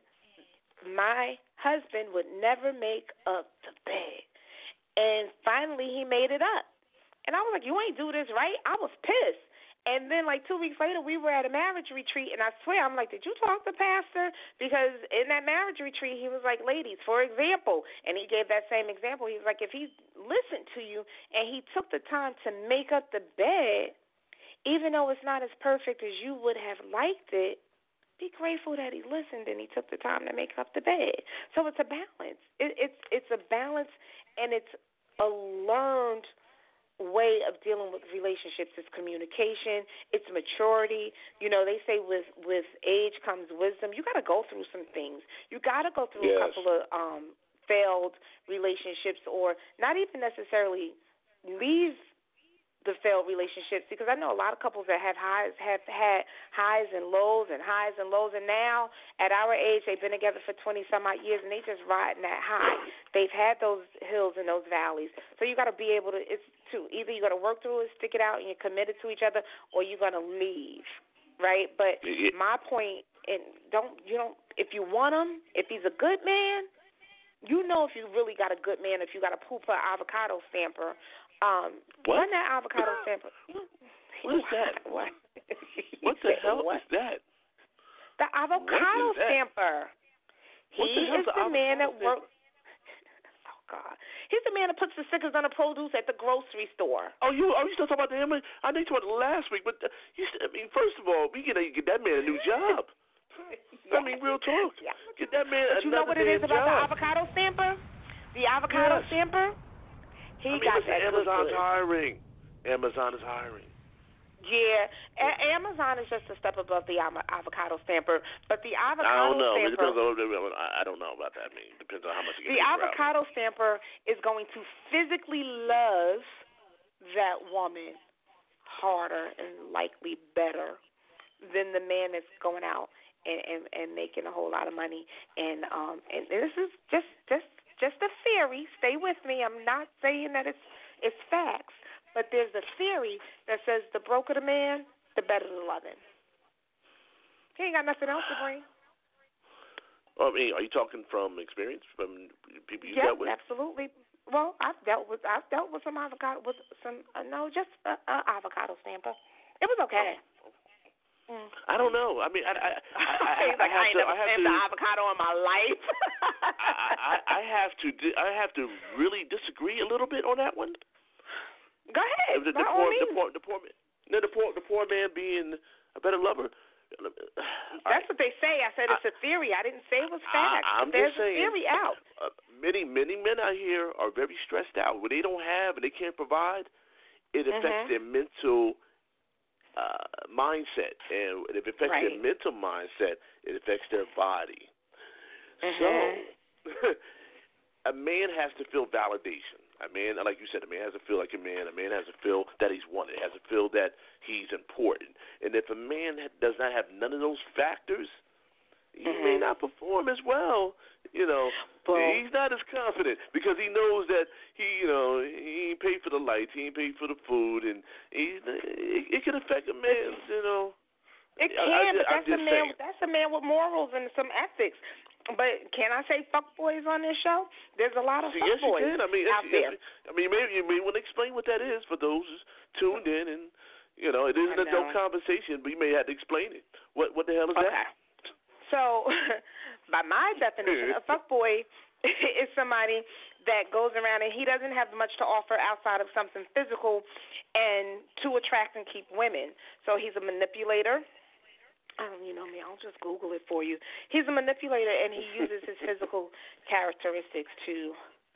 my husband would never make up the bed. And finally he made it up. And I was like, you ain't do this right? I was pissed. And then like two weeks later we were at a marriage retreat, and I swear, I'm like, did you talk to Pastor? Because in that marriage retreat he was like, ladies, for example, and he gave that same example. He was like, if he listened to you and he took the time to make up the bed, even though it's not as perfect as you would have liked it, be grateful that he listened and he took the time to make up the bed. So it's a balance. It, it's it's a balance, and it's a learned way of dealing with relationships. It's communication. It's maturity. You know, they say with with age comes wisdom. You got to go through some things. You got to go through yes. a couple of um, failed relationships, or not even necessarily leave the failed relationships, because I know a lot of couples that have highs have had highs and lows and highs and lows, and now at our age they've been together for twenty some odd years and they just riding that high. They've had those hills and those valleys, so you got to be able to. It's two. Either you got to work through it, stick it out, and you're committed to each other, or you're gonna leave, right? But yeah. my point, and don't you don't if you want him, if he's a good man, you know if you really got a good man, if you got a pooper avocado stamper. Um, what? Run that avocado stamper. What is that? What? What the hell what? is that? The avocado is that? stamper. What He the is the, the man that stamper? works. Oh God, he's the man that puts the stickers on the produce at the grocery store. Oh, you? Are you still talking about him? I know you talked about last week, but uh, you, I mean, first of all, we get get that man a new job. Yeah. I mean, real talk. Yeah. Get that man But you know another what it is damn about job. the avocado stamper? The avocado Yes. stamper. He I mean, got listen, that Amazon's good. hiring. Amazon is hiring. Yeah, a- Amazon is just a step above the av- avocado stamper, but the avocado I don't know. It stamper. depends on, I don't know about that. I mean, it depends on how much you The get. avocado stamper is going to physically love that woman harder and likely better than the man that's going out and, and, and making a whole lot of money. And um, and this is just just just a theory. Stay with me. I'm not saying that it's it's facts. But there's a theory that says the broker the man, the better the loving. He ain't got nothing else to bring. I mean, are you talking from experience, from people you Yeah, dealt with? absolutely. Well, I've dealt with I've dealt with some avocado with some uh, no, just a, a avocado stamper. It was okay. Oh. Mm. I don't know. I mean, I I, I, I, like, I have I ain't to. never I have seen to. the avocado in my life. I, I, I have to. di- I have to really disagree a little bit on that one. Go ahead. The, the, by poor, all means. the poor, the poor man. No, the poor, the poor man being a better lover. That's what they say. I said it's a theory. I didn't say it was fact. I, I'm but there's just saying, a theory out. Uh, many, many men out here are very stressed out. When they don't have and they can't provide, it affects Mhm. their mental uh, mindset, and if it affects Right. their mental mindset, it affects their body. Mhm. So, a man has to feel validation. A man, like you said, a man has to feel like a man. A man has to feel that he's wanted. Has to feel that he's important. And if a man does not have none of those factors, he Mhm. may not perform as well. You know, well, he's not as confident because he knows that he, you know, he ain't paid for the lights, he ain't paid for the food, and he's, it, it can affect a man's, you know. It can, I, I, but I'm that's a just man. saying. That's a man with morals and some ethics. But can I say fuck boys on this show? There's a lot of See, fuck yes, you boys can. I mean, out yes, there. yes, I mean, maybe you may want to explain what that is for those who's tuned in, and you know, it isn't I a adult know. conversation, but you may have to explain it. What what the hell is Okay. that? So, by my definition, a fuckboy is somebody that goes around and he doesn't have much to offer outside of something physical and to attract and keep women. So he's a manipulator. Um, you know me, I'll just Google it for you. He's a manipulator, and he uses his physical characteristics to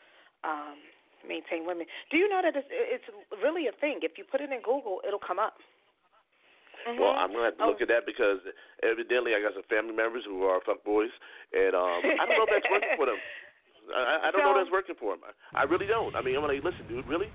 um, maintain women. Do you know that it's, it's really a thing? If you put it in Google, it'll come up. Mm-hmm. Well, I'm gonna have to look Oh. at that because evidently I got some family members who are fuckboys, and um, I don't know if that's working for them. I, I don't So- know if that's working for them. I really don't. I mean, I'm like, listen, dude, really?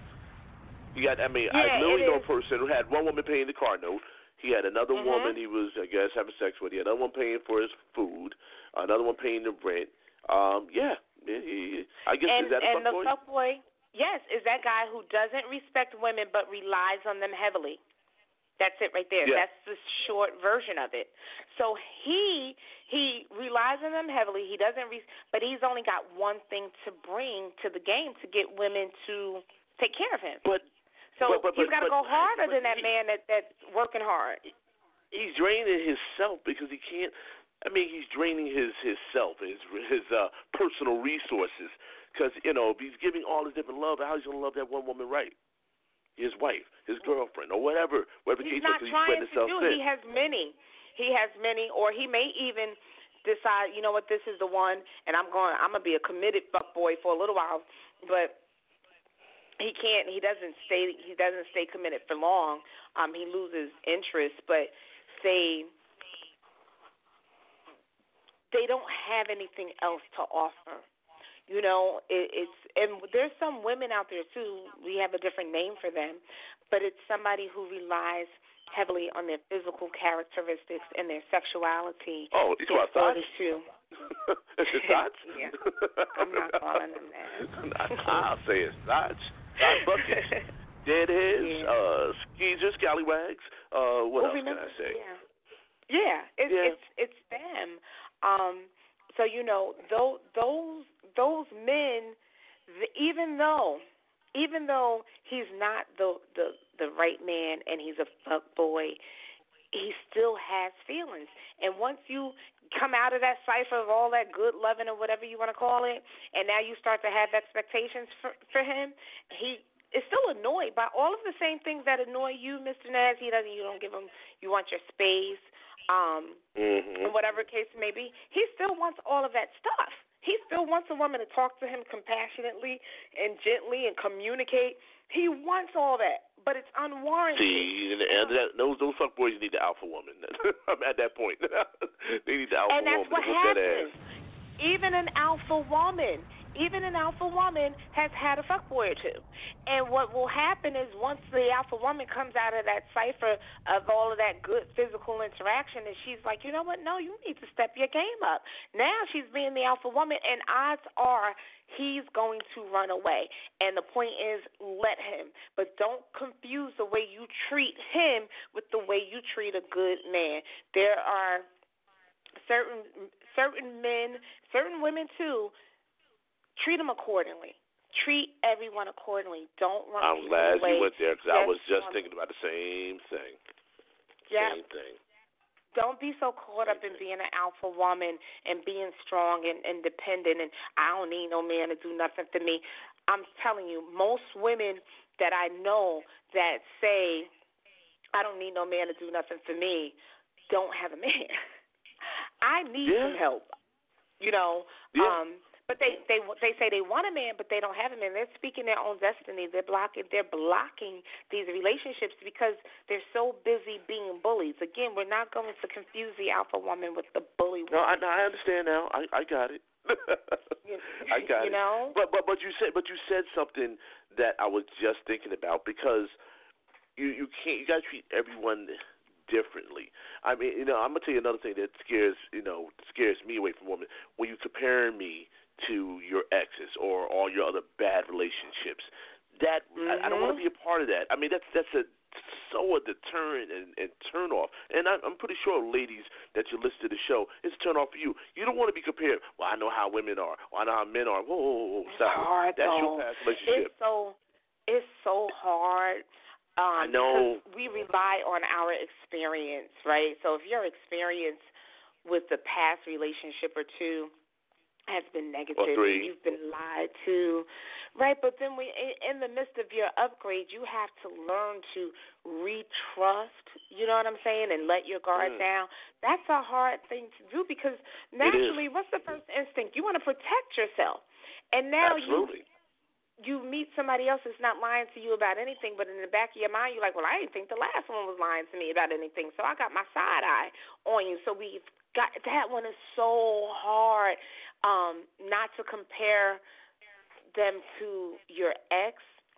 You got? I mean, Yeah, I literally it know a is. person who had one woman paying the car note. He had another Mhm. woman he was, I guess, having sex with. He had another one paying for his food. Another one paying the rent. Um, yeah, yeah, yeah, yeah. I guess And, is that a and the fuckboy? fuckboy, yes, is that guy who doesn't respect women but relies on them heavily. That's it right there. Yeah. That's the short version of it. So he he relies on them heavily. He doesn't, re- but he's only got one thing to bring to the game to get women to take care of him. But so but- but- he's got to but- go harder but than that he- man that that's working hard. He's draining himself because he can't. I mean, he's draining his his self, his his uh, personal resources. Because you know, if he's giving all his different love, how's he gonna love that one woman right? His wife, his girlfriend, or whatever, whatever He's case not is, he's trying spreading to himself do. thin. He has many. He has many, or he may even decide, you know what, this is the one, and I'm going. I'm gonna be a committed fuckboy for a little while, but he can't. He doesn't stay. He doesn't stay committed for long. Um, he loses interest, but they they don't have anything else to offer. You know, it, it's and there's some women out there too. We have a different name for them, but it's somebody who relies heavily on their physical characteristics and their sexuality. Oh, you in talking about order thoughts? to. Is it thoughts? Yeah. I'm not calling them that. I'll say it's thoughts. Thought buckets, deadheads, Yeah. uh, skeezers, scallywags. Uh, what Well, else remember, can I say? Yeah, yeah, it's Yeah. it's it's them. Um, so you know, those those those men, the, even though even though he's not the the the right man and he's a fuck boy, he still has feelings. And once you come out of that cipher of all that good loving or whatever you want to call it, and now you start to have expectations for for him, he is still annoyed by all of the same things that annoy you, Mister Naz. He doesn't. You don't give him. You want your space, um, Mm-hmm. and whatever case may be. He still wants all of that stuff. He still wants a woman to talk to him compassionately and gently and communicate. He wants all that, but it's unwarranted. See, and, and that, those those fuck boys need the alpha woman. I'm at that point. They need the alpha And that's woman what to whoop that happens. ass. Even an alpha woman, even an alpha woman has had a fuckboy or two. And what will happen is once the alpha woman comes out of that cipher of all of that good physical interaction, and she's like, you know what, no, you need to step your game up. Now she's being the alpha woman, and odds are he's going to run away. And the point is, let him. But don't confuse the way you treat him with the way you treat a good man. There are certain certain men, certain women too, treat them accordingly. Treat everyone accordingly. Don't run I'm people glad away. you went there because I was just on- thinking about the same thing. Yeah. Same thing. don't be so caught up in being an alpha woman and being strong and independent and I don't need no man to do nothing for me. I'm telling you, most women that I know that say, I don't need no man to do nothing for me, don't have a man. I need yeah. some help, you know. Yeah. Um, but they, they they say they want a man, but they don't have a man. They're speaking their own destiny. They're blocking they're blocking these relationships because they're so busy being bullies. Again, we're not going to confuse the alpha woman with the bully woman. No, I, no, I understand now. I, I got it. I got you it. know? But but but you said but you said something that I was just thinking about because you you can't you got to treat everyone differently. I mean, you know, I'm gonna tell you another thing that scares you know scares me away from women when you comparing me to your exes or all your other bad relationships. That mm-hmm. I, I don't want to be a part of that. I mean, that's that's a so a deterrent and, and turn off. And I, I'm pretty sure, ladies, that you listen to the show, it's a turn off for you. You don't want to be compared. Well, I know how women are. Well, I know how men are. Whoa, whoa, whoa, stop. It's hard, that's though. your past relationship. It's so it's so hard. Um, I know. Because we rely on our experience, right? So if your experience with the past relationship or two has been negative, you've been lied to, right? But then we, in the midst of your upgrade, you have to learn to retrust, you know what I'm saying, and let your guard mm. down. That's a hard thing to do because naturally, what's the first instinct? You want to protect yourself. And now Absolutely. you you meet somebody else that's not lying to you about anything, but in the back of your mind, you're like, well, I didn't think the last one was lying to me about anything, so I got my side eye on you. So we've got, that one is so hard. Um, not to compare them to your ex,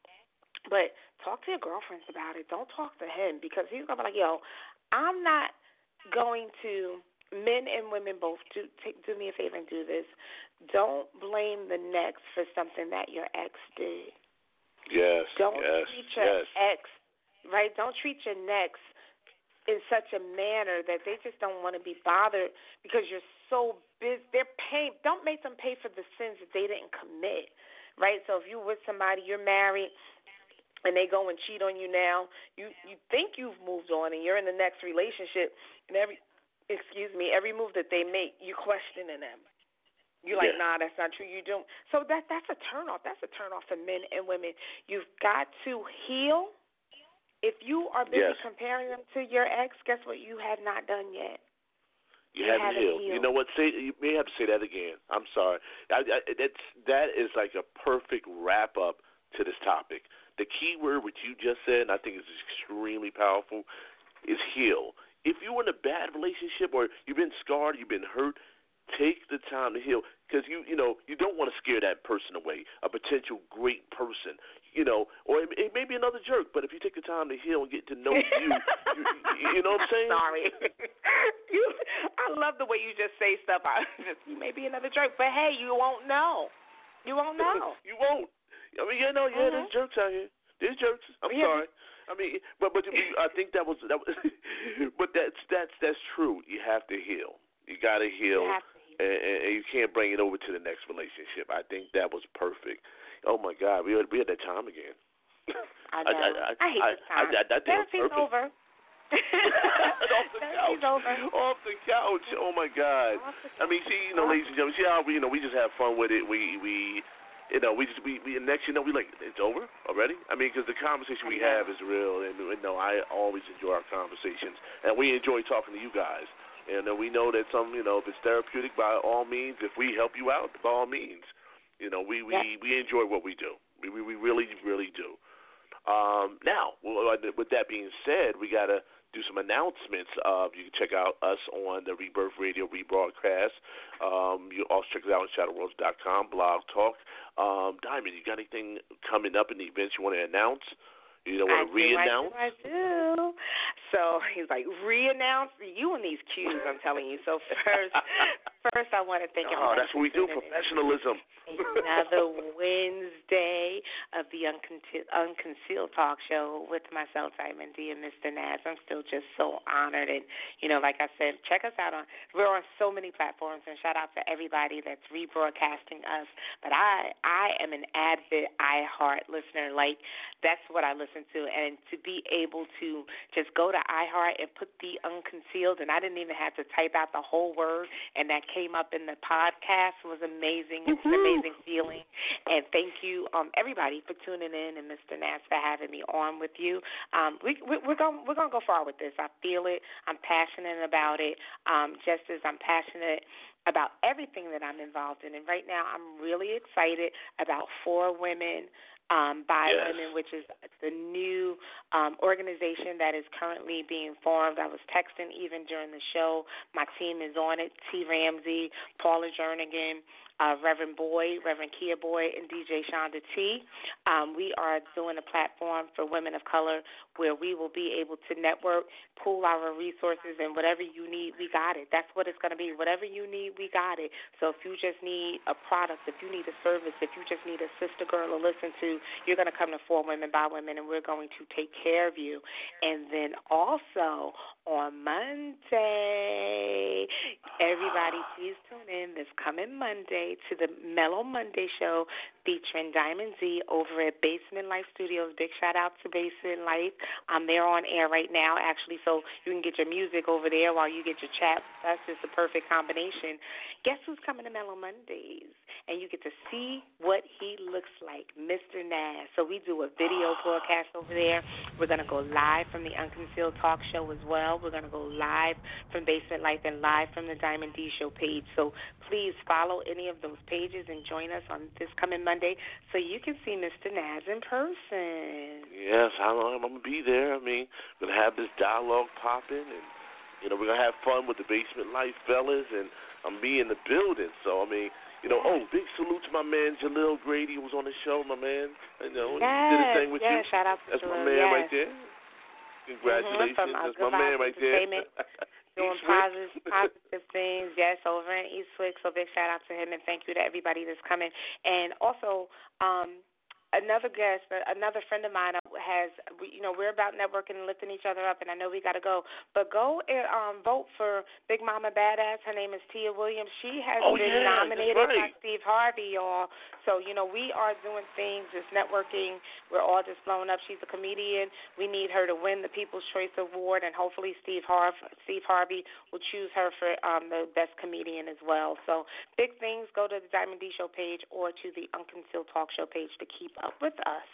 but talk to your girlfriends about it. Don't talk to him because he's going to be like, yo, I'm not going to, men and women both, do, take, do me a favor and do this. Don't blame the next for something that your ex did. Yes, Don't yes, treat your yes. ex, right? Don't treat your next in such a manner that they just don't want to be bothered because you're so busy. They're paying. Don't make them pay for the sins that they didn't commit, right? So if you're with somebody, you're married, and they go and cheat on you now, you you think you've moved on and you're in the next relationship, and every excuse me, every move that they make, you're questioning them. You're like, yeah. nah, that's not true. You don't. So that that's a turnoff. That's a turnoff for men and women. You've got to heal. If you are busy yes. comparing them to your ex, guess what? You have not done yet. You, you haven't, haven't healed. healed. You know what? Say you may have to say that again. I'm sorry. I, I, that's that is like a perfect wrap up to this topic. The key word which you just said, and I think is extremely powerful, is heal. If you're in a bad relationship or you've been scarred, you've been hurt, take the time to heal because you you know you don't want to scare that person away, a potential great person. You know, or it, it may be another jerk, but if you take the time to heal and get to know you, you, you know what I'm saying? Sorry. you, I love the way you just say stuff. I just, you may be another jerk, but hey, you won't know. You won't know. You won't. I mean, you know, yeah, mm-hmm. there's jerks out here. There's jerks. I'm yeah. sorry. I mean, but but I think that was that. Was, but that's that's that's true. You have to heal. You got to heal. You have to heal. And, and you can't bring it over to the next relationship. I think that was perfect. Oh my God, we had we had that time again. I know. I, I, I hate I, this time. I, I, I think Therapy's over. off the Therapy's couch. over. Off the couch. Oh my God. I mean, see, you know, ladies and gentlemen, see how we, you know, we just have fun with it. We we, you know, we just we, we next, you know, we like it's over already. I mean, because the conversation we have is real, and you know, I always enjoy our conversations, and we enjoy talking to you guys. And uh, we know that some, you know, if it's therapeutic, by all means, if we help you out, by all means, you know, we we, yep. we enjoy what we do. We we, we really really do. Um, now, with that being said, we got to do some announcements. Uh, you can check out us on the Rebirth Radio rebroadcast. Um, you also check us out on shadow worlds dot com, Blog Talk. Um, Diamond, you got anything coming up in the events you want to announce? You know, want to re-announce? I do, I do. So he's like, re-announce? You and these cues, I'm telling you. So first, first, I want to thank Oh, everybody. that's what we do, professionalism. Another Wednesday of the Unconcealed, Unconcealed Talk Show with myself, Diamond D, and Mister Naz. I'm still just so honored. And, you know, like I said, check us out on, we're on so many platforms, and shout out to everybody that's rebroadcasting us. But I, I am an avid iHeart listener. Like, that's what I listen to. And to be able to just go to iHeart and put the Unconcealed, and I didn't even have to type out the whole word, and that came up in the podcast was amazing. It's an amazing feeling. And thank you, um, everybody, for tuning in, and Mister Naz for having me on with you. Um, we, we, we're going we're going to go far with this. I feel it. I'm passionate about it, um, just as I'm passionate about everything that I'm involved in. And right now, I'm really excited about Four Women um, by yes. Women, which is the new um, organization that is currently being formed. I was texting even during the show. My team is on it. T. Ramsey, Paula Jernigan, Uh, Reverend Boyd, Reverend Kia Boyd, and D J Shonda T. Um, we are doing a platform for women of color where we will be able to network, pool our resources, and whatever you need, we got it. That's what it's going to be. Whatever you need, we got it. So if you just need a product, if you need a service, if you just need a sister girl to listen to, you're going to come to Four Women by Women, and we're going to take care of you. And then also on Monday, everybody please tune in this coming Monday to the Mellow Monday show featuring Diamond Z over at Basement Life Studios. Big shout out to Basement Life. Um, they're on air right now, actually, so you can get your music over there while you get your chat. That's just a perfect combination. Guess who's coming to Mellow Mondays? And you get to see what he looks like, Mister Naz. So we do a video broadcast over there. We're going to go live from the Unconcealed Talk Show as well. We're going to go live from Basement Life and live from the Diamond D Show page. So please follow any of those pages and join us on this coming Monday so you can see Mister Naz in person. Yes, I'm, I'm going to be there. I mean, we're going to have this dialogue popping, and, you know, we're going to have fun with the Basement Life fellas, and I'm be in the building. So, I mean, you know, oh, big salute to my man Jalil Grady, who was on the show, my man. You know, yes, he did his thing with yes, you. shout out to That's Jalil, my man yes. right there. Congratulations. Mm-hmm, from, uh, That's my man right there. Doing positive, positive things, yes, over in Eastwick. So big shout out to him, and thank you to everybody that's coming. And also, um, another guest, another friend of mine has, you know, we're about networking and lifting each other up, and I know we got to go. But go and um, vote for Big Mama Badass. Her name is Tia Williams. She has oh, been yeah, nominated right. by Steve Harvey, y'all. So, you know, we are doing things, just networking. We're all just blowing up. She's a comedian. We need her to win the People's Choice Award, and hopefully Steve, Harv- Steve Harvey will choose her for um, the best comedian as well. So big things. Go to the Diamond D Show page or to the Unconcealed Talk Show page to keep up with us.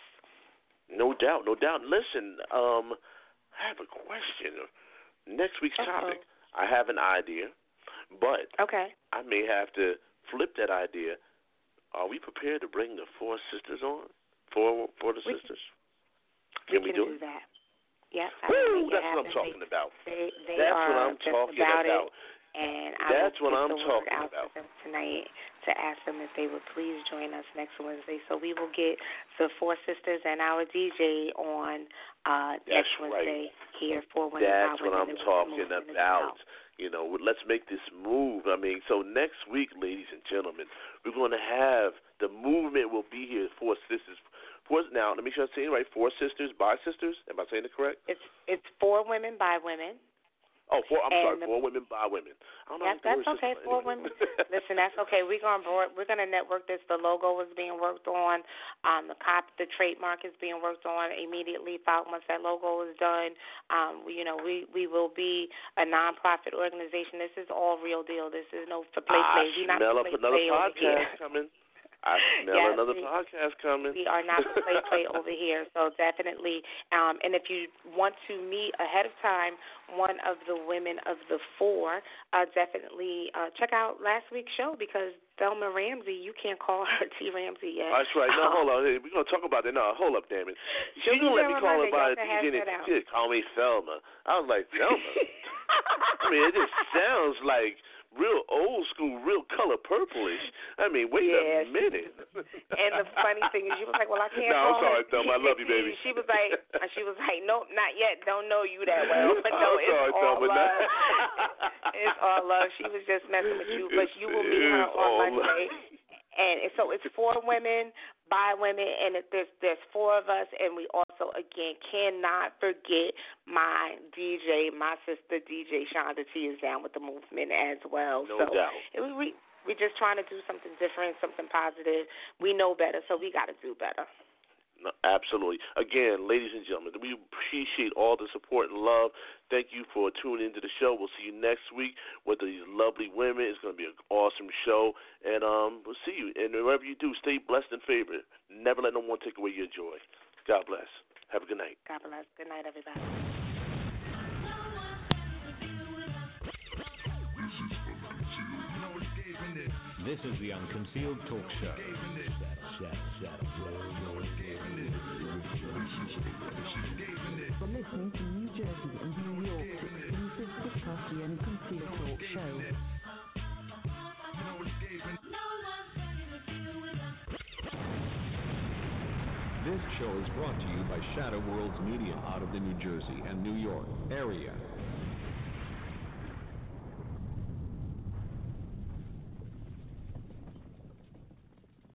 No doubt, no doubt. Listen, um, I have a question. Next week's Uh-oh. topic, I have an idea, but okay. I may have to flip that idea. Are we prepared to bring the four sisters on? Four for the we sisters? Can, can we, we do, do it? that? Yes. Woo, that's what I'm talking they, about. They, they that's are what I'm just talking about. about. It. And I That's will what get I'm the word talking out about. to them tonight to ask them if they would please join us next Wednesday. So we will get the Four Sisters and our D J on uh, next Wednesday right. here for Women That's by what Women. I'm talking about. You know, let's make this move. I mean, so next week, ladies and gentlemen, we're going to have the movement will be here. Four Sisters. Four, now, let me sure I'm saying it right. Four Sisters by Sisters. Am I saying it correct? It's it's Four Women by Women. Oh, four, I'm and sorry, the, four women by women. I don't know yes, the that's okay. System, Four anyway. women. Listen, that's okay. We're gonna we're gonna network this. The logo is being worked on. Um, the cop, the trademark is being worked on immediately. Once that logo is done, um, we, you know, we we will be a nonprofit organization. This is all real deal. This is no for play play. I We're not smell up play another play over here. podcast coming. I smell yes, another we, podcast coming. We are not play play over here, so definitely. Um, and if you want to meet ahead of time one of the women of the four, uh, definitely uh, check out last week's show because Thelma Ramsey, you can't call her T. Ramsey yet. That's right. No, hold on. Hey, we're going to talk about that. No, hold up, damn it. She's going to let me call her by the D J. She call me Thelma. I was like, Thelma? I mean, it just sounds like real old school, real color purplish. I mean, wait yes. a minute. And the funny thing is, she was like, "Well, I can't." No, I'm call sorry, her. Thelma. I love you, baby. She was like, she was like, "Nope, not yet. Don't know you that well, but no, I'm it's sorry, all Thelma. love. It's all love." She was just messing with you, but you will meet her on Monday. And so it's for women, by women, and it, there's there's four of us, and we also again cannot forget my D J, my sister D J Shonda T is down with the movement as well. No so doubt. We, we we're just trying to do something different, something positive. We know better, so we got to do better. No, absolutely. Again, ladies and gentlemen, we appreciate all the support and love. Thank you for tuning into the show. We'll see you next week with these lovely women. It's going to be an awesome show, and um, we'll see you. And wherever you do, stay blessed and favored. Never let no one take away your joy. God bless. Have a good night. God bless. Good night, everybody. This is the Unconcealed Talk Show. For listening to New Jersey and New York's exclusive podcast, the Unconcealed Talk Show. This show is brought to you by Shadow Worlds Media out of the New Jersey and New York area.